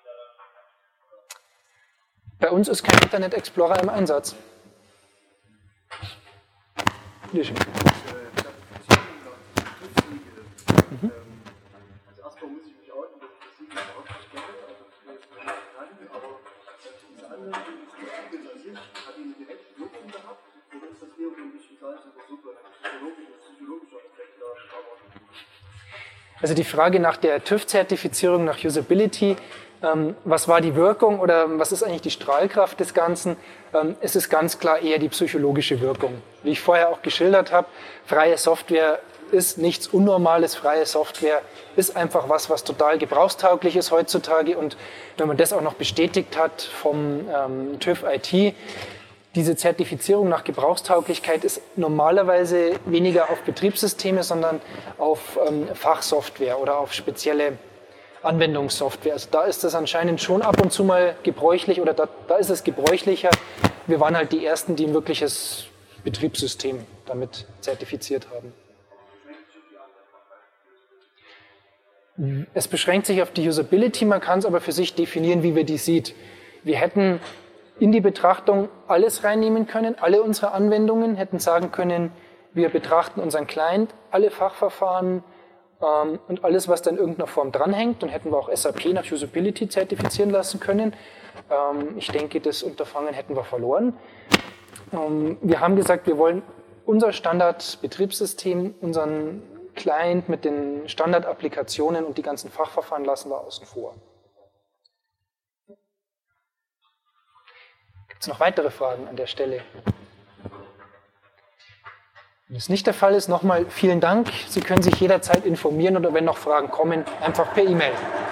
der... Bei uns ist kein Internet Explorer im Einsatz. Also erstmal muss ich mich outen, dass ich das Siegel überhaupt nicht kenne, also ich bin jetzt keine Bekannte, aber diese anderen, die spezialisiert, hat die eine direkte Wirkung gehabt, oder ist das eher so ein bisschen Salz in der Suppe, psychologischer Aspekt da? Also die Frage nach der TÜV-Zertifizierung, nach Usability, was war die Wirkung oder was ist eigentlich die Strahlkraft des Ganzen? Es ist ganz klar eher die psychologische Wirkung. Wie ich vorher auch geschildert habe, freie Software ist nichts Unnormales. Freie Software ist einfach was total gebrauchstauglich ist heutzutage. Und wenn man das auch noch bestätigt hat vom TÜV IT, diese Zertifizierung nach Gebrauchstauglichkeit ist normalerweise weniger auf Betriebssysteme, sondern auf Fachsoftware oder auf spezielle Anwendungssoftware. Also da ist das anscheinend schon ab und zu mal gebräuchlich oder da ist es gebräuchlicher. Wir waren halt die Ersten, die ein wirkliches Betriebssystem damit zertifiziert haben. Es beschränkt sich auf die Usability, man kann es aber für sich definieren, wie wir die sieht. Wir hätten in die Betrachtung alles reinnehmen können, alle unsere Anwendungen, hätten sagen können, wir betrachten unseren Client, alle Fachverfahren und alles, was da in irgendeiner Form dranhängt, dann hätten wir auch SAP nach Usability zertifizieren lassen können. Ich denke, das Unterfangen hätten wir verloren. Wir haben gesagt, wir wollen unser Standard-Betriebssystem, unseren Client mit den Standardapplikationen und die ganzen Fachverfahren lassen wir außen vor. Gibt es noch weitere Fragen an der Stelle? Wenn es nicht der Fall ist, nochmal vielen Dank. Sie können sich jederzeit informieren oder wenn noch Fragen kommen, einfach per E-Mail.